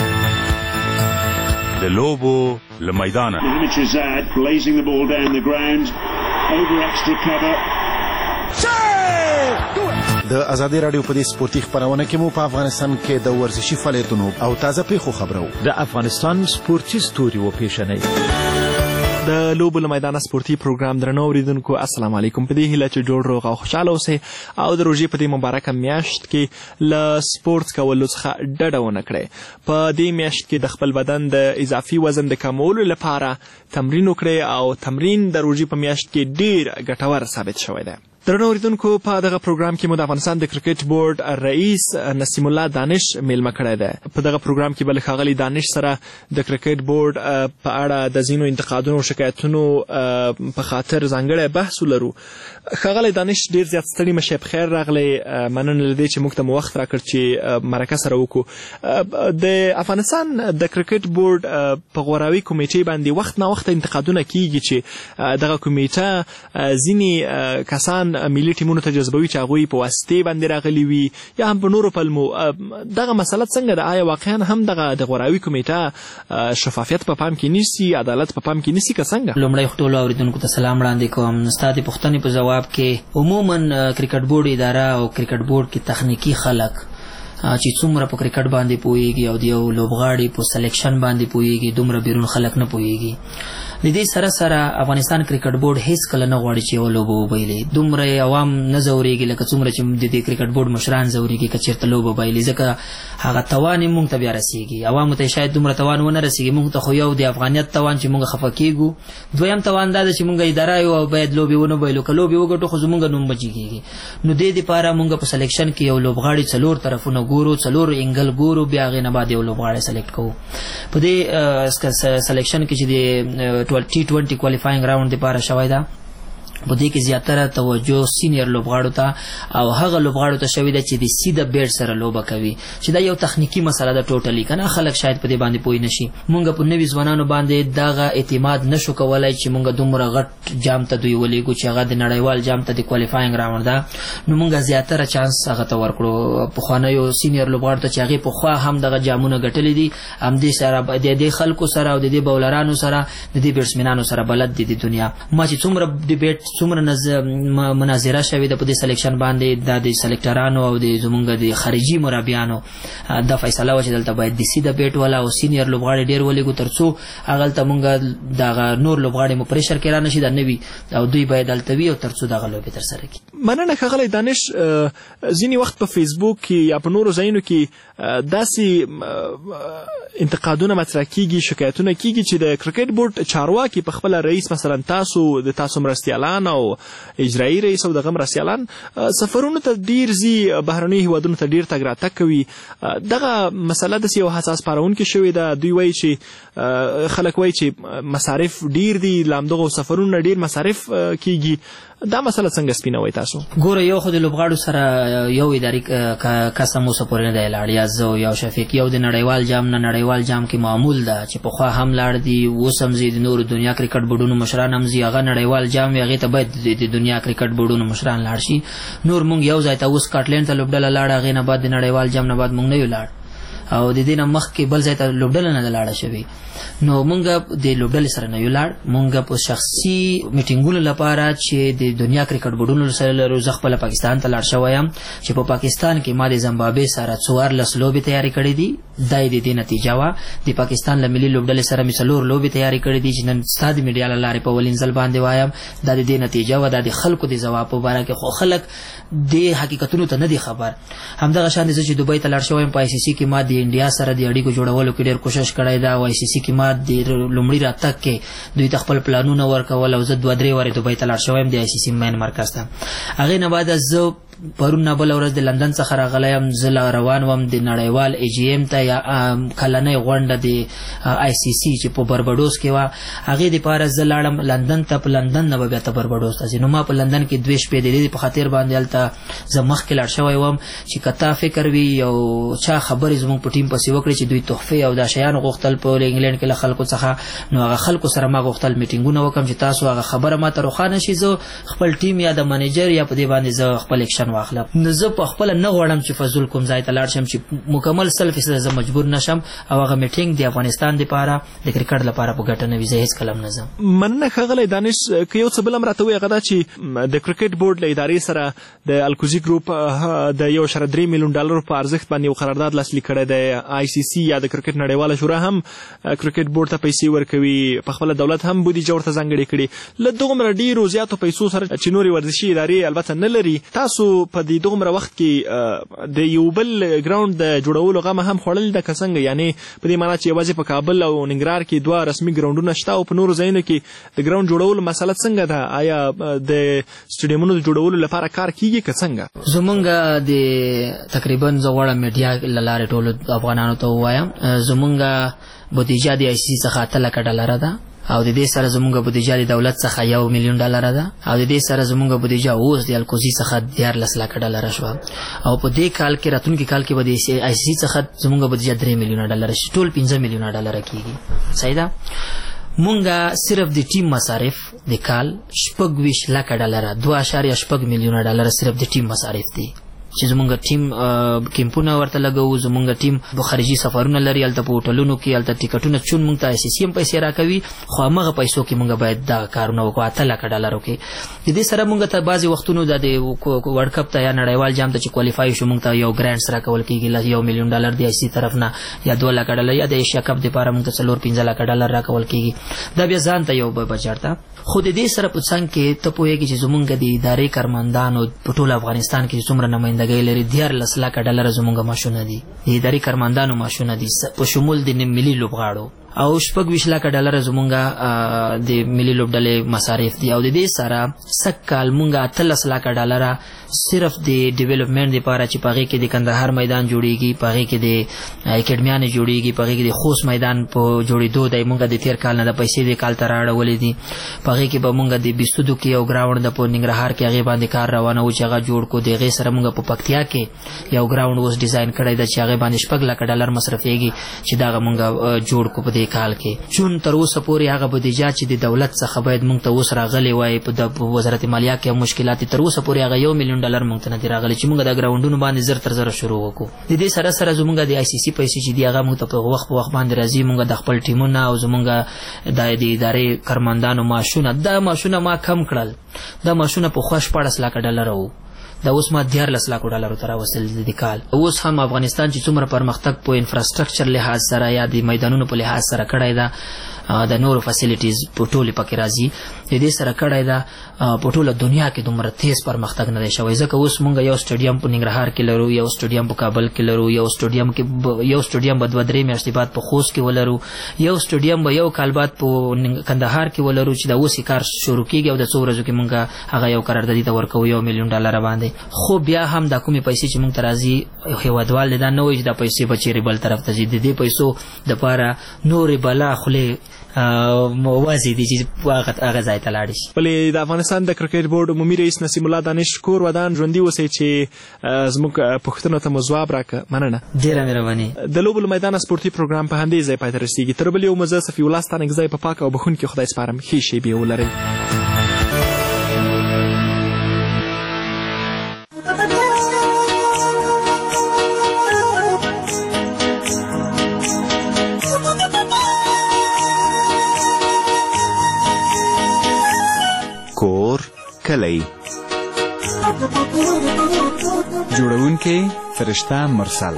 د لوبو له میدانه د ازادي رادیو په دې سپورتي خبرونه کې مو په افغانستان کې د ورزشي فعالیتونو او تازه پیښو خبرو د افغانستان سپورتي ستوري و پیښنې د لوبو له میدانه سپورتي پروګرام درنو اوریدونکو السلام علیکم. په دې هیله چې جوړ روغ او خوشاله اوسئ او د روژې په دې مبارکه میاشت کې له سپورت کولو څخه ډډه ونه کړئ. په دې میاشت کې د خپل بدن د اضافي وزن د کمولو لپاره تمرین وکړئ او تمرین د روژې په میاشت کې ډیر ګټور ثابت شوی دی. درنو اوریدونکو په دغه پروګرام کې مو د افغانستان د کرکټ بورډ رئیس نسیم الله دانش میلمه کړی دی. په دغه پروګرام کې به له ښاغلي دانش سره د کرکټ بورډ په اړه د ځینو انتقادونو او شکایتونو په خاطر ځانګړی بحث ولرو. ښاغلی دانش ډیر زیات ستړي مه شئ، په خیر راغلی. مننه له دې چې موږ ته مو وخت راکړ چې مرکه سره وکړو. د افغانستان د کرکټ بورډ په غوراوي کمیټې باندې وخت نا وخت انتقادونه کیږي چې دغه کمیټه ځینې کسان ملي ټیمونو ته جذبوي چې هغوی په واسطې باندې راغلي وي یا هم په نورو پلمو. دغه مسله څنګه ده؟ آیا واقعا هم دغه د غوراوي کمیټه شفافیت په پام کې نیسي، عدالت په پام کې نیسي که څنګه؟ لومړی خو ټولو اورېدونکو ته سلام وړاندې کوم. ستا د پوښتنې په جواب کې عموما کرکټ بورډ اداره او کرکټ بورډ کې تخنیکي خلک چې څومره په کرکټ باندې پوهیږي او د یو لوبغاړي په سلیکشن باندې پوهیږي دومره بیرون خلک نه پوهیږي. د دې سره سره افغانستان کرکټ بورډ هیڅ کله نه غواړي چې یو لوبه وبایلي. دومره عوام نه ځورېږي لکه څومره چې د دې کرکټ بورډ مشران ځورېږي که چېرته لوبه بایلي، ځکه هغه توان یې موږ ته بیا رسېږي. عوامو ته شاید دومره توان ونه رسېږي، موږ ته خو یو د افغانیت توان چې موږ خفه کېږو، دویم توان دا ده چې موږ اداره یو او باید لوبې ونه بایلو. که لوبې وګټو خو زموږ نوم به جګېږي. نو دې دپاره موږ په سلیکشن کې یو لوبغاړي څلور طرفونه ګورو، څلور انګل ګورو، بیا هغې نه بعد یو لوبغاړی سلیکټ کوو. په دې سلیکشن کې چې د ټي ټوینټي کوالیفاینګ راوند دپاره شوی ده، په دې کې زیاتره توجه سینیر لوبغاړو ته او هغه لوبغاړو ته شوې ده چې د سیده بیټ سره لوبه کوي، چې دا یو تخنیکي مسله ده ټوټلی. که نه خلک شاید په دې باندې پوه نه شي. موږ په نوي ځوانانو باندې دغه اعتماد نشو کولی چې موږ دومره غټ جام ته دوی ولیږو چې هغه د نړیوال جام ته د کوالیفاینګ راوند ده. نو موږ زیاتره چانس هغه ته ورکړو پخوانیو سینیر لوبغاړو ته چې هغې پخوا هم دغه جامونه ګټلي دي، همدې سره د دې خلکو سره او د دې بولرانو سره د دې بیټسمینانو سره بلد دي د دنیا. ما چې څومره ډیبیټ څومره مناظره شوې ده په دې سلیکشن باندې، دا د سلیکټرانو او د زمونږ د خارجي مربیانو دا فیصله وه چې دلته باید د سیده بیټ والا او سینیر لوبغاړي ډېر ولېږو تر څو هغلته مونږ دغه نور لوبغاړي مو پریشر کې را نه شي، دا نه وي او دوی باید هلته وي او تر څو دغه لوبې ترسره کړي. مننه ښاغلی دانش. ځینې وخت په فیسبوک کې یا په نورو ځایونو کې داسې انتقادونه مطرح کیږي، شکایتونه کیږي چې د کرکټ بورډ چارواکي په خپله رئیس مثلا تاسو د تاسو مرستیالان او اجرایي رئیس او دغه مرستیالان سفرونو ته ډیر ځي، بهرنیو هیوادونو ته ډیر تګ راتګ کوي. دغه مسله داسې یو حساس پارونکې شوې ده. دوی وایي چې خلک وایي چې مصارف ډیر دي، له همدغو سفرونو ډیر مصارف کیږي. دا مسله څنګه سپینوئ تاسو؟ ګوره یو خو د لوبغاړو سره یو اداري کس هم اوسه پورې نه دی لاړ، یا زه یا شفیق. یو د نړیوال جام نه نړیوال جام کې معمول ده چې پخوا هم لاړ دي، اوس هم ځي. د نورو دنیا کرکټ بورډونو مشران هم ځي، هغه نړیوال جام وي، هغې ته باید د دنیا کرکټ بورډونو مشران لاړ شي. نور مونږ یو ځای ته اوس سکاټلینډ ته لوبډله لاړه، هغې نه بعد د نړیوال جام نه بعد مونږ نه یو لاړ او د دې نه مخکې بل ځای ته لوبډله نه ده لاړه شوې. نو مونږ د لوبډلې سره نه یو لاړ، مونږ په شخصي میټینګونو لپاره چې د دنیا کرکټ بورډونو سره لرو. زه خپله پاکستان ته لاړ شوی یم چې په پاکستان کې ما د زمبابوې سره څوارلس لوبې تیارې کړې دي. دا یې د دې نتیجه وه. د پاکستان له ملي لوبډلې سره مې څلور لوبې تیارې کړې دي چې نن ستا د میډیا له لارې په اولین ځل باندې وایم. دا د دې نتیجه وه، دا د خلکو د ځواب په باره کې. خو خلک دې حقیقتونو ته نه دي خبر. همدغه شان زه چې دوبۍ ته لاړ شوی یم، په آی سی سی کې ما د انډیا سره د اړیکو جوړولو کې ډېر کوشش کړی ده. او آی سی سی کې ما د لومړي راتګ کې دوی ته خپل پلانونه ورکول او زه دوه درې وارې دوبۍ ته لاړ شوی یم د آی سی سی مین مرکز ته. هغې نه بعد زه پرون نه بل ورځ د لندن څخه راغلی یم، زه روان وم د نړیوال ای جی ایم ته یا کلنۍ غونډه د آی سی سی چې په بربډوس کې وه، هغې دپاره زه لاړم لندن ته، په لندن نه به بیا ته بربډوس ته ځې. نو ما په لندن کې دوې شپې د دې په خاطر باندې هلته زه مخکې لاړ شوی وم چې که تا فکر وي یو چا خبرې زموږ په ټیم پسې وکړي چې دوی تحفې او دا شیان غوښتل په انګلینډ کې له خلکو څخه، نو هغه خلکو سره ما غوښتل میټینګونه وکړم چې تاسو هغه خبره ما ته روښانه شي، زه خپل ټیم یا د منیجر یا په دې باندې زه خپل اکشن واخلم. نو زه په خپله نه غواړم چې فضول کوم ځای ته لاړ شم چې مکمل سل فیصده زه مجبور نشم او هغه میټینګ د افغانستان دپاره د کرکټ لپاره په ګټه نه وي، زه هېڅکله هم نه ځم. مننه ښاغلی دانش. که یو څه بل هم راته ووایي هغه دا چې د کرکټ بورډ له ادارې سره د الکوزي ګروپ د یو اشاره درې میلیون ډالرو په ارزښت باندې یو قرارداد لاسلیک کړی دی. آی سی سی یا د کرکټ نړیواله شورا هم کرکټ بورډ ته پیسې ورکوي، په خپله دولت هم بودیجه ورته ځانګړې کړي. له دغومره ډېرو زیاتو پیسو سره چې نورې ورزشي ادارې البته نه لري، تاسو په دې دغومره وخت کې د یو بل ګراوند د جوړولو غمه هم خوړل ده که څنګه؟ یعنې په دې معنا چې یوازې په کابل او ننګرهار کې دوه رسمي ګراونډونه شته او په نورو ځایونو کې د ګراوند جوړولو مسله څنګه ده؟ آیا د سټیډیمونو د جوړولو لپاره کار کیږي که څنګه؟ زمونږ د تقریبا زه غواړم میډیا له لارې ټولو افغانانو ته ووایم، زمونږ بودیجه د آی سی سی څخه اته لکه ډالره ده او د دې سره زمونږ بودیجه د دولت څخه یو میلیون ډالره ده او د دې سره زمونږ بودیجه اوس د الکوزي څخه دیارلس لکه ډالره شوه او په دې کال کې راتلونکي کال کې به د آی سی سی څخه زمونږ بودیجه درې میلیونه ډالره شي، ټول پنځه میلیونه ډالره کېږي. صحیح ده؟ مونږ صرف د ټیم مصارف د کال شپږ ویشت لکه ډالره دوه اشاریه شپږ میلیونه ډالره صرف د ټیم مصارف دي چې زمونږ ټیم کیمپونه ورته لګوو، زمونږ ټیم په خارجي سفرونه لري، هلته په هوټلونو کې هلته ټیکټونه چون مونږ ته آی سی سی هم پیسې راکوي، خو همغه پیسو کې مونږ باید دا کارونه وکړو اته لکه ډالرو کې. د دې سره مونږ ته بعضې وختونو د ورلډ کپ ته یا نړیوال جام ته چې کوالیفای شو مونږ ته یو ګرانټس راکول کېږي یو میلیون ډالر د آی سی طرف نه یا دوه لکه ډالر، یا د ایشیا کپ دپاره مونږ ته څلور پنځه لکه ډالر راکول کېږي. دا بیا ځان ته یو بجټ ده. خو د دې سره په څنګ کې ته پوهېږي چې زمونږ د ادارې کارمندانو په ټول افغانستان کې څومره نمایندګۍ لري، دیارلس لکه ډالره زمونږ معاشونه دي، د ادارې کارمندانو معاشونه دي په شمول د ملي لوبغاړو، او شپږ ویشت لکه ډالره زمونږ د ملي لوبډلې مصارف دي. او د دې سره سږ کال مونږ اتلس لکه ډالره صرف د ډیولپمنټ دپاره چې په هغې کې د کندهار میدان جوړېږي، په هغې کې د اکیډمیانې جوړېږي، په هغې کې د خوست میدان په جوړېدو دی، مونږ د تېر کال نه د پیسې د کال ته رااړولې دي. په هغې کې به مونږ د بیستودو کې یو ګراونډ د په ننګرهار کې هغې باندې کار روانه و چې هغه جوړ کړو. د هغې سره مونږ په پکتیا کې یو ګراونډ اوس ډیزاین کړی ده چې هغې باندې شپږ لکه ډالر مصرفېږي چې دغه مونږ جوړ کړو په دې کال کې. چون تر اوسه پورې هغه بودیجه چې د دولت څخه باید مونږ ته اوس راغلی وای په وزارت مالیه کې مشکلات تر اوسه پورې هغه یو میلیون ډالر مونږ ته نه دي راغلی چې مونږ د ګراونډونو باندې زر تر زره شروع وکړو. د دې سره سره زمونږ د آی سی سی پیسې چې دي هغه مونږ ته په وخت په وخت باندې راځي. مونږ د خپل ټیمونه او زمونږ د ادارې کارمندانو معاشونه دا معاشونه ما کم کړل، دا معاشونه پخوا شپاړس لکه ډالره وو، دا اوس ما دیارلس لکو ډالرو ته راوصل دي کال. اوس هم افغانستان چې څومره پرمختګ په انفراسټرکچر لحاظ سره یا د میدانونو په لحاظ سره کړی ده، د نورو فیسیلیټیز په ټولې پکې راځي، د دې سره کړی ده په ټوله دنیا کې دومره تیز پرمختګ نه دی شوی. ځکه اوس مونږ یو سټیډیم په ننګرهار کې لرو، یو سټیډیم په کابل کې لرو، یو سټیډیم کې یو سټیډیم به دوه درې میاشتې بعد په خوست کې ولرو، یو سټیډیم به یو کال بعد په کندهار کې ولرو چې دا اوس کار شروع کېږي او د څو ورځو کې مونږ هغه یو قراردادي ته ورکوو یو میلیون ډالره باندې. خو بیا هم دا کومې پیسې چې مونږ ته راځي هېوادوال دا نه وایي چې دا پیسې به چېرې بل طرف ته ځي. د دې پیسو دپاره نورې بلا خولې موازی دي چې هغه ځای ته لاړ شي. بلې د افغانستان د کرکټ بورډ عمومي رئیس نسیم الله دانش کور ودان ژوندي اوسئ چې زموږ پوښتنو ته مو ځواب راکړه. مننه، ډېره مهرباني. د لوبو له میدانه سپورتي پروګرام په همدې ځای پای ته رسېږي. تر بل یو مزه صفي الله ستانکزی په پاک او بښونکي خدای سپارم. ښې شېبې ولرئ. کور کلی جوړونکی فرشته مرسل.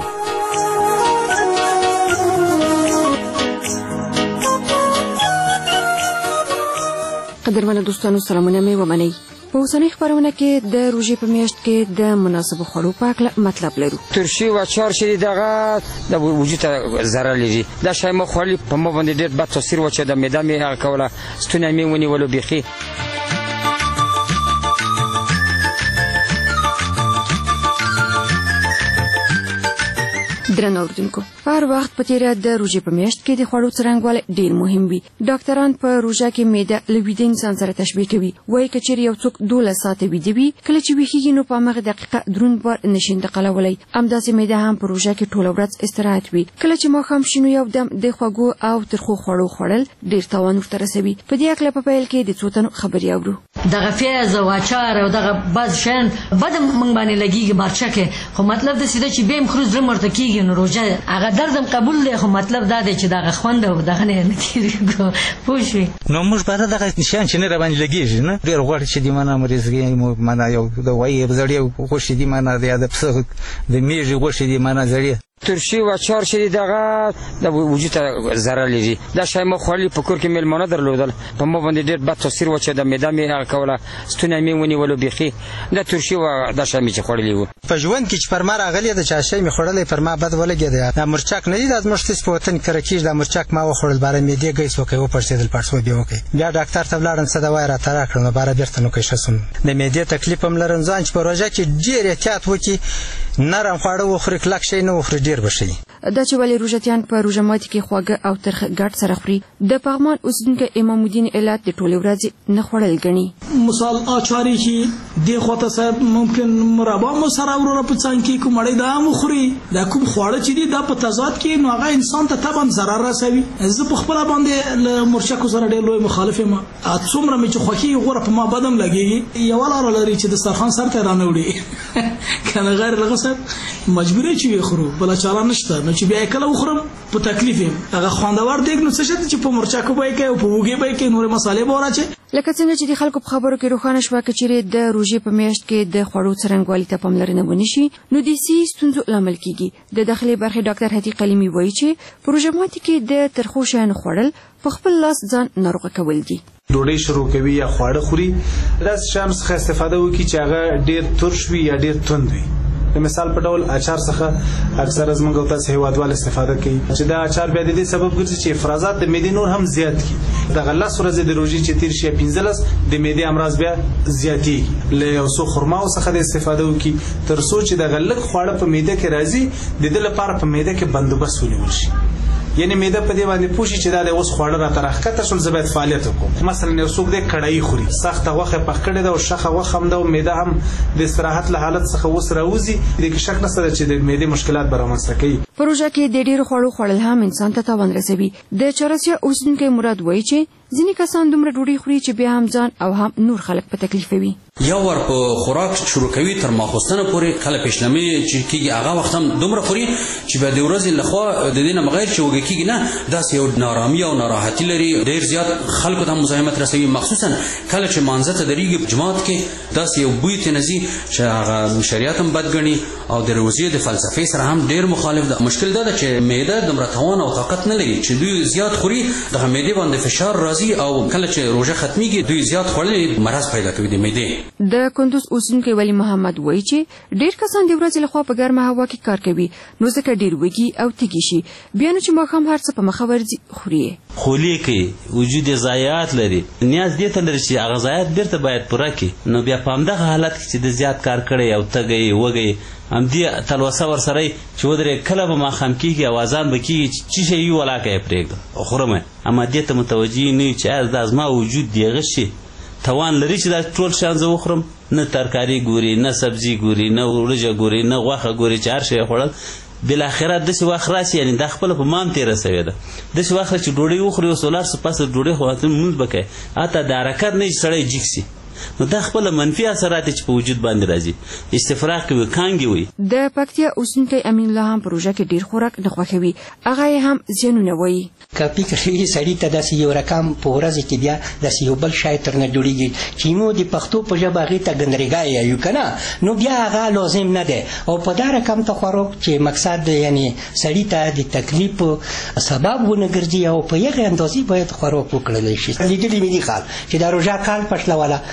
قدرمنه دوستانو سلامونه مې ومنئ. په اوسنۍ خپرونه کې د روژې په میاشت کې د مناسبو خوړو په هکله مطلب لرو. ترشي و اچار چې دغه د وجود ته ضرر لري. دا شی مو خوړلي په ما باندې ډېر بد تاثیر و چې د معده مې هغه کوله، ستونی مې ونیولو بیخي. درنو اوردونکو په هر وخت په تیره د روژې په میاشت کې د خوړو څرنګوالی ډیر مهم وي. ډاکټران په روژه کې معده له ویده انسان سره تشبیه کوي. وایي که چیرې یو څوک دولس ساعته ویده وي کله چې ویښیږي نو په همغه دقیقه دروند بار نشي انتقالولی. همداسې معده هم په روژه کې ټوله ورځ استراحت وي. کله چې ماښام شي نو یو دم د خوږو او ترخو خوړو خوړل ډیر تاوان ورته رسوي. په دې هکله په پیل کې د څو تنو خبرې اورو. دغه پیاز او اچار او دغه بعض شیان بد موږ باندې لګیږي مرچکه، خو مطلب د سیده چې بیم خروج زړه مرته کیږي نو روژه هغه دردم قبول دی، خو مطلب دا دی چې دغه خوند او دغه نه نتیږي پوه شوې. نو موږ په دغه شیان چې نه را باندې لګیږي نه ډېر غوړ چې دي معنا مریضګي معنا یو د وایي زړې غوښې دي معنا د پسه د میږي غوښې دي معنا زړې ترشی و چار شری دغه د وجود ضرر لري. دا شای ما خولي په کور کې میلمانه درلودل په ما باندې ډېر بد تاثیر و چې د معده مې کوله ستونی مې ونیولو بیخي. دا ترشی و دا شای مې چې خوړلی و په ژوند کې چې پر ما راغلی د چا شی مې خوړلی پر ما بد ولګېد. دا مرچک نه دي دا زموږ ستاسو په وطن کې راکېږي. دا مرچک ما وخوړل باره معدې ګیس وکړی وپړسېدل پړسوی بیا وکړی. بیا ډاکټر ته ولاړم څه دوا یې راته راکړل نو باره بېرته نو ښه شوم. د معدې تکلیف هم لرم. ځان چې په روژه کې ډېر احتیاط وکړي نرم خواړه وخوري کلک شی نه وخوري ډېر به ښه وي. دا چې ولې روژتیان په روژه ماتي کې خواږه او ترخه ګډ سره خوري. د پغمان اوسیدونکی امام الدین علت د ټولې ورځې نه خوړل ګڼي. مثال اچاري چې دی خواته صاحب ممکن مربا مو سره وروره په څنګ کې کومړی دا مو خوري. دا کوم خواړه چې دي دا په تضاد کې نو هغه انسان ته طبعا ضرر رسوي. زه په خپل باندې له مرچکو سره ډېر لوی مخالف یم. څومره مې چې خوښي غوړه په ما بدم لګېږي یو لاره لري چې د دسترخوان سر ته رانه وړي کنه غیر لغه صاحب مجبورې چې خورو بل چاره نشته. نو چې بیا کله وخورم په تکلیف یم هغه خوندور دیګ نو څه شته چې په مرچکو به کې او په وګي به کې نور مصالحې به راچې. لکه څنګه چې د خلکو په خبرو کې روښانه شوه که چیرې د روژې په میاشت کې د خوړو څرنګوالي ته پاملرنه ونه شي نو د سي ستونزو لامل کیږي. د داخلي برخې ډاکټر هدي قلیمي وایي چې په روژه ماتي کې د ترخو شیانو خوړل په خپل لاس ځان ناروغه کول دي. ډوډۍ شروع کوي یا خواړه خوري داسې شیانو څخه استفاده وکړي چې هغه ډېر ترش وي یا ډېر توند وي. د مثال په ډول اچار څخه اکثر زموږ او تاسو هیوادوال استفاده کوي چې دا اچار بیا د دې سبب ګرځي چې افرازات د معدې نور هم زیات کړي. د غلس ورځې د روژې چې تیر شي پنځلس د معدې امراض بیا زیاتېږي. له یو څو خرماو څخه د استفاده وکړي تر څو چې د غلک خواړه په معده کې راځي د دې لپاره په معده کې بندوبست ونیول شي. یعنی معده په دې باندې پوښي چې دا د اوس خواړه را ترخکته شول زه باید فعالیت وکړم. مثلا یو څوک د کړای خوري سخته غوښه پخ کړې ده او شخه غوښه هم ده او معده هم د استراحت له حالت څخه اوس راوځي د کې شک نشته چې د معدې مشکلات به رامنځته کوي. په روژه کې د ډېرو خوړو خوړل هم انسان ته تاوان رسوي. د چارسیا اوسیدونکی مراد وایي چې ځینې کسان دومره ډوډۍ خوري چې بیا هم ځان او هم نور خلک په تکلیفوي. یو ور په خوراک شروع کوي تر ماخوستنه پورې کله پېشلمې چې کېږي هغه وخت هم دومره خوري چې بیا د ورځې لخوا د دې نه بغیر چې وږی کېږي نه داسې یو نارامي او ناراحتي لري. ډېر زیات خلکو ته مزاحمت رسوي مخصوصا کله چې مانځه ته درېږي جماعت کې داسې یو بوی ترې نځي چې هغه شریعت هم بد ګڼي او د روژې د فلسفې سره هم ډېر مخالف ده. مشکل دا ده چې معده دومره توان او طاقت نه لري چې دوی زیات خوري دغه معدې باندې فشار راځي او کله چې روژه ختمیږي دوی زیات خوړل مرض پیدا کوي د معدې. د کندوز اوسیدونکی ولی محمد وایي چې ډېر کسان د ورځې لخوا په ګرمه هوا کې کار کوي نو ځکه ډېر وږي او تږي شي بیا نو چې ماښام هر څه په مخه ورځي خوري خولي کوي وجود ضایعات لري. نیاز دې ته لري چې هغه ضایعات بیرته باید پوره کړي. نو بیا په همدغه حالت کې چې د زیات کار کړی او تږی وږی همدې تلوسه ورسره چې ودرې کله به ماښام کېږي او اذان به کېږي چې څه شی یو ولاکه یې پرېږده خورم اما دې ته متوجه نه وي چې ایا دا زما وجود دی هغه شي توان لري چې دا ټول شیان زه وخورم. نه ترکاري ګوري نه سبزي ګوري نه ورجه ګوري نه غوښه ګوري چې هر شی یې خوړل بالاخره داسې وخت راشي یعنې دا خپله په مام تېره سوې ده. داسې وخت چې ډوډۍ وخوري اوس ولاړ سو پس ډوډۍ خو لمونځ به کوي حتی د حرکت نه چې سړی جګ سي نو دا خپل منفي اثرات چې په وجود باندې راځي استفراغ کوي کانګي وي. د پکتیا اوسیدونکی امین الله هم په روژه کې ډېر خوراک نه خوښوي. هغه یې هم زیانونه وایي. کافي کښېږي سړي ته داسې یو رقم په ورځ کې بیا داسې یو بل شی ترنه جوړېږي چې موږ د پښتو په ژبه هغې ته ګندرګای یایو که نه نو بیا هغه لازم نه دی او په دا رقم ته خوراک چې مقصد یعنې سړي ته د تکلیف سبب ونه ګرځي او په یغې اندازې باید خوراک وکړلی شي. لیدلي مې دي خال چې دا روژه کال پشلوله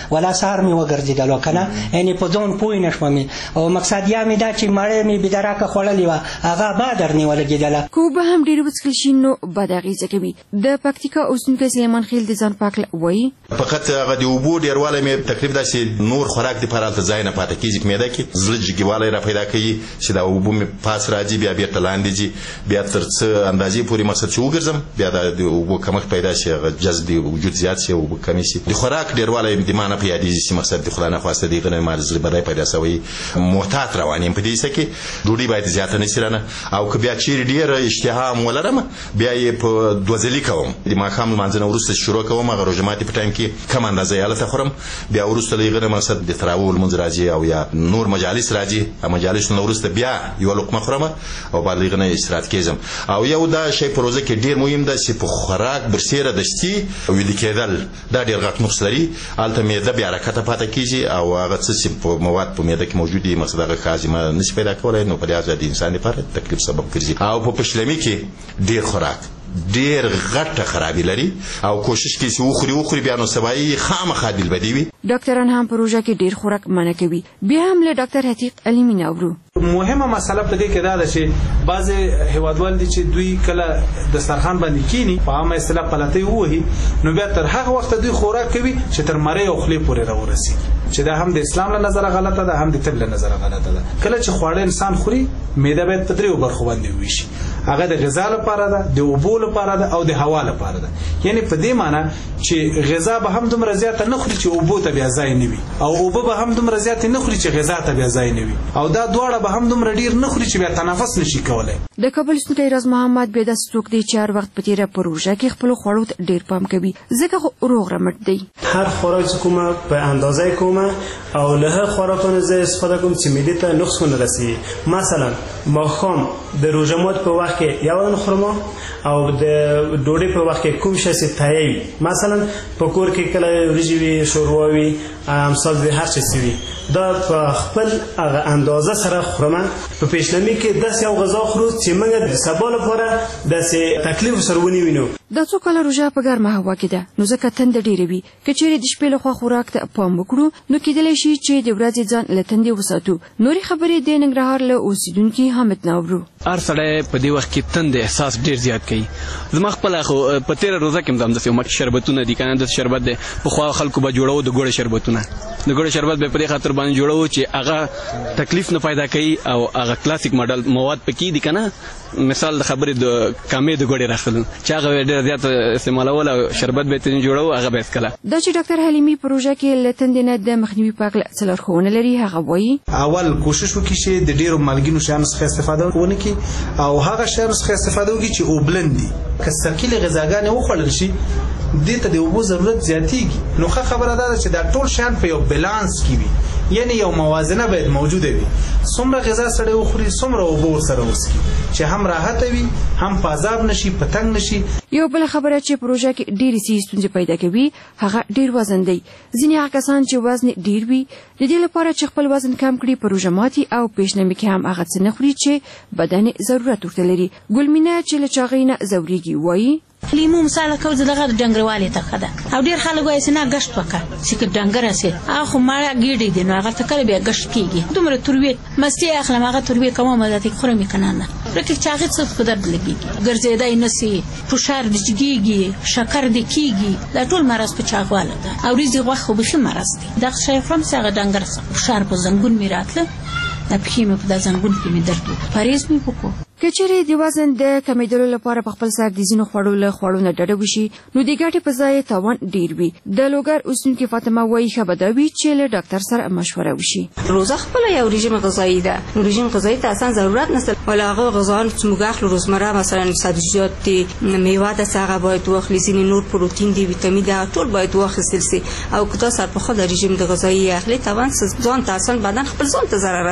ولا سهار مې وګرځېدلو که نه یعنې په ځان پوه نه شوم او مقصد یا مې دا چې مړۍ مې بېدراکه خوړلې وه هغه به درنې ولګېدله که اوبه هم ډېرې وڅښل شي نو بد اغېزه کوي د پکتیکا اوسېدونکی سلیمان خېل د ځان پاک وایي فقط هغه د اوبو ډېروالی مې تقریب داسې نور خوراک دپاره هلته ځای نه پاته کېږي په معده کې زړه جګوالی را پیدا کوي چې دا اوبه مې پاس راځي بیا بېرته لاندې ځي بیا تر څه اندازې پورې مقصد چې وګرځم بیا د اوبو کمښت پیدا شي هغه جذب د وجود زیات شي اوبه کمې شي د خوراک ډېروالی د ما نه په یادېږي چې مقصد د خدای نخواسته د هغه نه ما د زړه بدی پیدا شوی محتاط روان یم په دې کیسه کې ډوډۍ باید زیاته نه شي رانه او که بیا چیرې ډېره اشتها هم ولرم بیا یې په دوه ځلي کوم د ماښام لمانځه نه وروسته شروع کوم هغه روژه ماتي په ټایم کې کم اندازه یې هلته خورم بیا وروسته له هغه نه مقصد د تراویح لمونځ راځي او یا نور مجالس راځي مجالسو نه وروسته بیا یوه لقمه خورم او بعد له هغه نه استراحت کېږم او یو دا شی په روژه کې ډېر مهم ده چې په خوراک برسېره دشتي او ویده کېدل دا ډېر غټ نقص لري هلته معده بې حرکته پاته کېږي او هغه څه چې په مواد په معده کې موجود دي مقصد هغه هاضمه نشي پیدا کولی نو په لحاظه د انسان لپاره تکلیف سبب ګرځي او په پشلمي کې ډېر خوراک ډېر غټه خرابي لري او کوشش کوي چې وخوري وخوري بیا نو سبا یې خامخا دلبدي وي ډاکټران هم په روژه کې ډېر خوراک منع کوي بیا هم له ډاکټر حقیق علي ناورو مهمه مسله په دې کې دا ده چې بعضې هیوادوال دي چې دوی کله دسترخوان باندې کینی په عامه اصطلاح پلتۍ ووهي نو بیا تر هغه وخته دوی خوراک کوي چې تر مرۍ او خولې پورې راورسېږي چې دا هم د اسلام له نظره غلطه ده هم د طب له نظره غلطه ده کله چې خواړه انسان خوري معده باید په دریو برخو باندې وویشي هغه د غذا لپاره ده د اوبو لپاره ده او د هوا لپاره ده یعنی په دې معنی چې غذا به هم دومره زیاته نه خوري چې اوبو ته بیا ځای نه وي او اوبه به هم دومره زیاتې نه خوري چې غذا ته بیا ځای نه وي او دا دواړه به هم دومره ډېر نه خوري چې بیا تنفس نشي کولی د کابل اوسېدونکی راز محمد بیا داسې څوک دی چې هر وخت په تېره په روژه کې خپلو خوړو ته ډېر پام کوي ځکه خو روغ رمټ دی هر خوراک چې کومه په اندازه کومه او له هر خوراکانو زه استفاده کوم چې معدې ته نقص ونه رسېږي مثلا ماښام د روژه مات په وخت کې یو دانه خرما او د ډوډۍ په وخت کې کوم شی چې تیاری وي مثلا په کور کې کله وریجې وي شوروا وي امثال د هر څه وي دا په خپل هغه اندازه سره خورم په پیشنهادي کې داسې یو غذا خورو چې موږ د سبا لپاره داسې تکلیف سره ونیو دا څو کاله روژه په ګرمه هوا کې ده نو ځکه تنده ډېره وي که چیرې د شپې لخوا خوراک ته پام وکړو نو کېدلی شي چې د ورځې ځان له تندې وساتو نورې خبرې د ننګرهار له اوسېدونکي حامد ناورو هر سړی په دې وخت کې تندې احساس ډېر زیات کوي زما خپله خو په تېره روژه کې هم همداسې وم شربتونه دي که نه داسې شربت دی پخوا خلکو به جوړو د ګوړې شربتونه د ګوړې شربت به په دې خاطر باندې جوړو چې هغه تکلیف نه پیدا کوي او هغه کلاسیک ماډل مواد پکې دي که نه مثال د خبرې د کامې د ګوړې راخلو چې هغه ډېر زیات استعمالول او شربت به یې جوړو هغه به هېڅکله دا چې ډاکټر حلیمي په روژه کې له تندې نه د مخنیوي په هکله څه لارښوونه لري هغه وایي اول کوشش وکړي چې د ډېرو مالګینو شیانو څخه استفاده ونه کړي او هغه شیانو څخه استفاده وکړي چې اوبلن دي که ثقیلې غذاګانې وخوړل شي دې ته د اوبو ضرورت زیاتېږي نو ښه خبره دا ده چې دا ټول شیان په یو بیلانس کې وي یعنی یو موازنه باید موجوده وي څومره غذا سړی وخوري څومره اوبه ورسره وڅښي چې هم راحته وي هم په عذاب نشي په تنګ نشي یو بله خبره چې په روژه کې ډېرې صحي ستونزې پیدا کوي هغه ډېر وزن دی ځینې هغه کسان چې وزن ډېر وي د دې لپاره چې خپل وزن کم کړي په روژه ماتي او پیشنهادي کې هم هغه څه نه خوري چې بدن ضرورت ورته لري ګلمینه چې له چاغۍ نه ځورېږي وایي لیمو مثال کو دغه ډنګروالي ته خده او ډیر خلک وایي چې نه غشت وکړه چې ډنګر سي اخو ماړه ګیډې دي نو هغه ته کله بیا غشت کیږي دومره تروي مستی اخلم هغه تروي کومه مدته خورم کنه نه لکه چاغې څه په درد لګيږي ګرځېدای نسی فشار دجګيږي شکر د کیږي دا ټول مرز په چاغواله ده او ریزي غوخه به مرز دي دا شی فرم څنګه ډنګر فشار په زنګون میراتله د پخېمه په زنګون کې می درد پریز می وکړو که چیرې د وزن د کمیدلو لپاره په خپل سر د ځینو خوړو له خوړو نه ډډه وشي نو د ګټې په ځای تاوان ډېر وي د لوګر اوسېدونکې فاطمه وایي ښه به دا وي چې له ډاکټر سره مشوره وشي روزه خپله یو رژیم غذایي ده نو رژیم غذایي ته اصلا ضرورت نشته ولا هغه غذاان چې موږ اخلو روزمره مثلا سبزیجات دي میوه ده هغه باید واخلي ځینې نور پروتین دي ویټامین ده ټول باید واخیستل شي او که تاسو په خپل رژیم د غذایي اخلي تاوان ځان ته اصلا بدن خپل ځان ته ضرر رسوي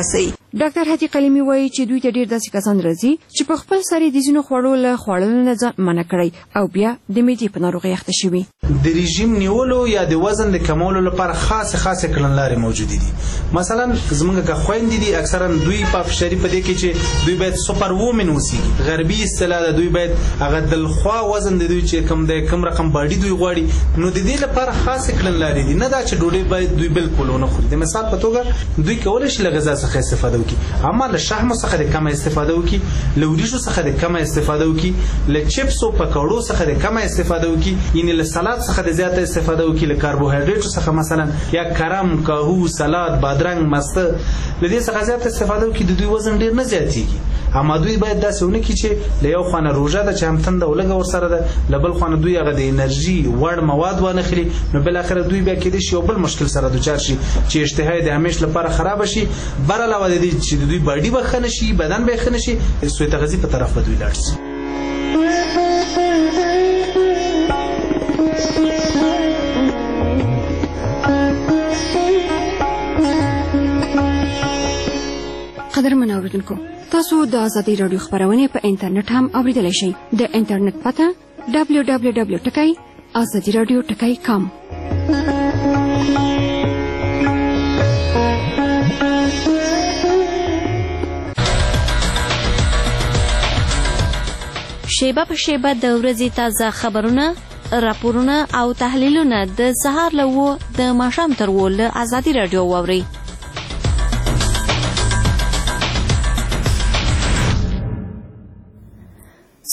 ډاکټر هدي قلیمي وایي چې دوی ته ډیر داسې کسان راځي چې په خپل سر د ځینو خوړو له خوړلو نه ځان منع کړي او بیا د معدې په ناروغۍ اخته شوي. د رژیم نیولو یا د وزن د کمولو لپاره خاص خاص کړنلارې موجودې دي. مثلا زمونږ که خویندې دي اکثرا دوی په افشاري په دې کې چې دوی باید سوپر وومن اوسي، غربي اصطلاح ده، دوی باید هغه دلخوا وزن د دوی چې کم دی کم رقم باډي دوی غواړي، نو د دې لپاره خاص کړنلارې دي. نه دا چې ډوډۍ باید دوی بالکل ونه خوري. د مثال په توګه دوی کولی شي له غذا څخه استفاده وکړي، اما له شحمو څخه د کمه استفاده وکړي، له وریجو څخه د کمه استفاده وکړي، له چپسو پکوړو څخه د کمه استفاده وکړي، یعنی له سلاد څخه د زیاته استفاده وکړي، له کاربوهایډریټو څخه مثلا یا کرم، کاهو، سلاد، بادرنګ، مسته له دې څخه زیاته استفاده وکړي، د دوی وزن ډیر نه زیاتیږي. اما دوی باید داسې ونه کړي چې له یو خوانه روژه ده چې هم تنده ولګه ورسره ده، له بل خوانه دوی هغه د انرژي وړ مواد وانخلي، نو بالاخره دوی بیا کېدای شي یو بل مشکل سره دوچار شي چې اشتها د همیش لپاره خراب شي. بر علاوه د دې چې دوی باډي به ښه نشي، بدن به ښه نشي، سوء تغذیې په طرف به دوی لاړ شي. قدرمن اوریدونکو، تاسو د آزادۍ راډیو خبرونه په انټرنیټ هم اوریدلای شئ. د انټرنیټ پته دبلیو دبلیو دبلیو ټکی آزادي رادیو ټکی کام. شیبه په شیبه د ورځې تازه خبرونه، راپورونه او تحلیلونه د سهار له و د ماښام تر و له آزادي رادیو واورئ.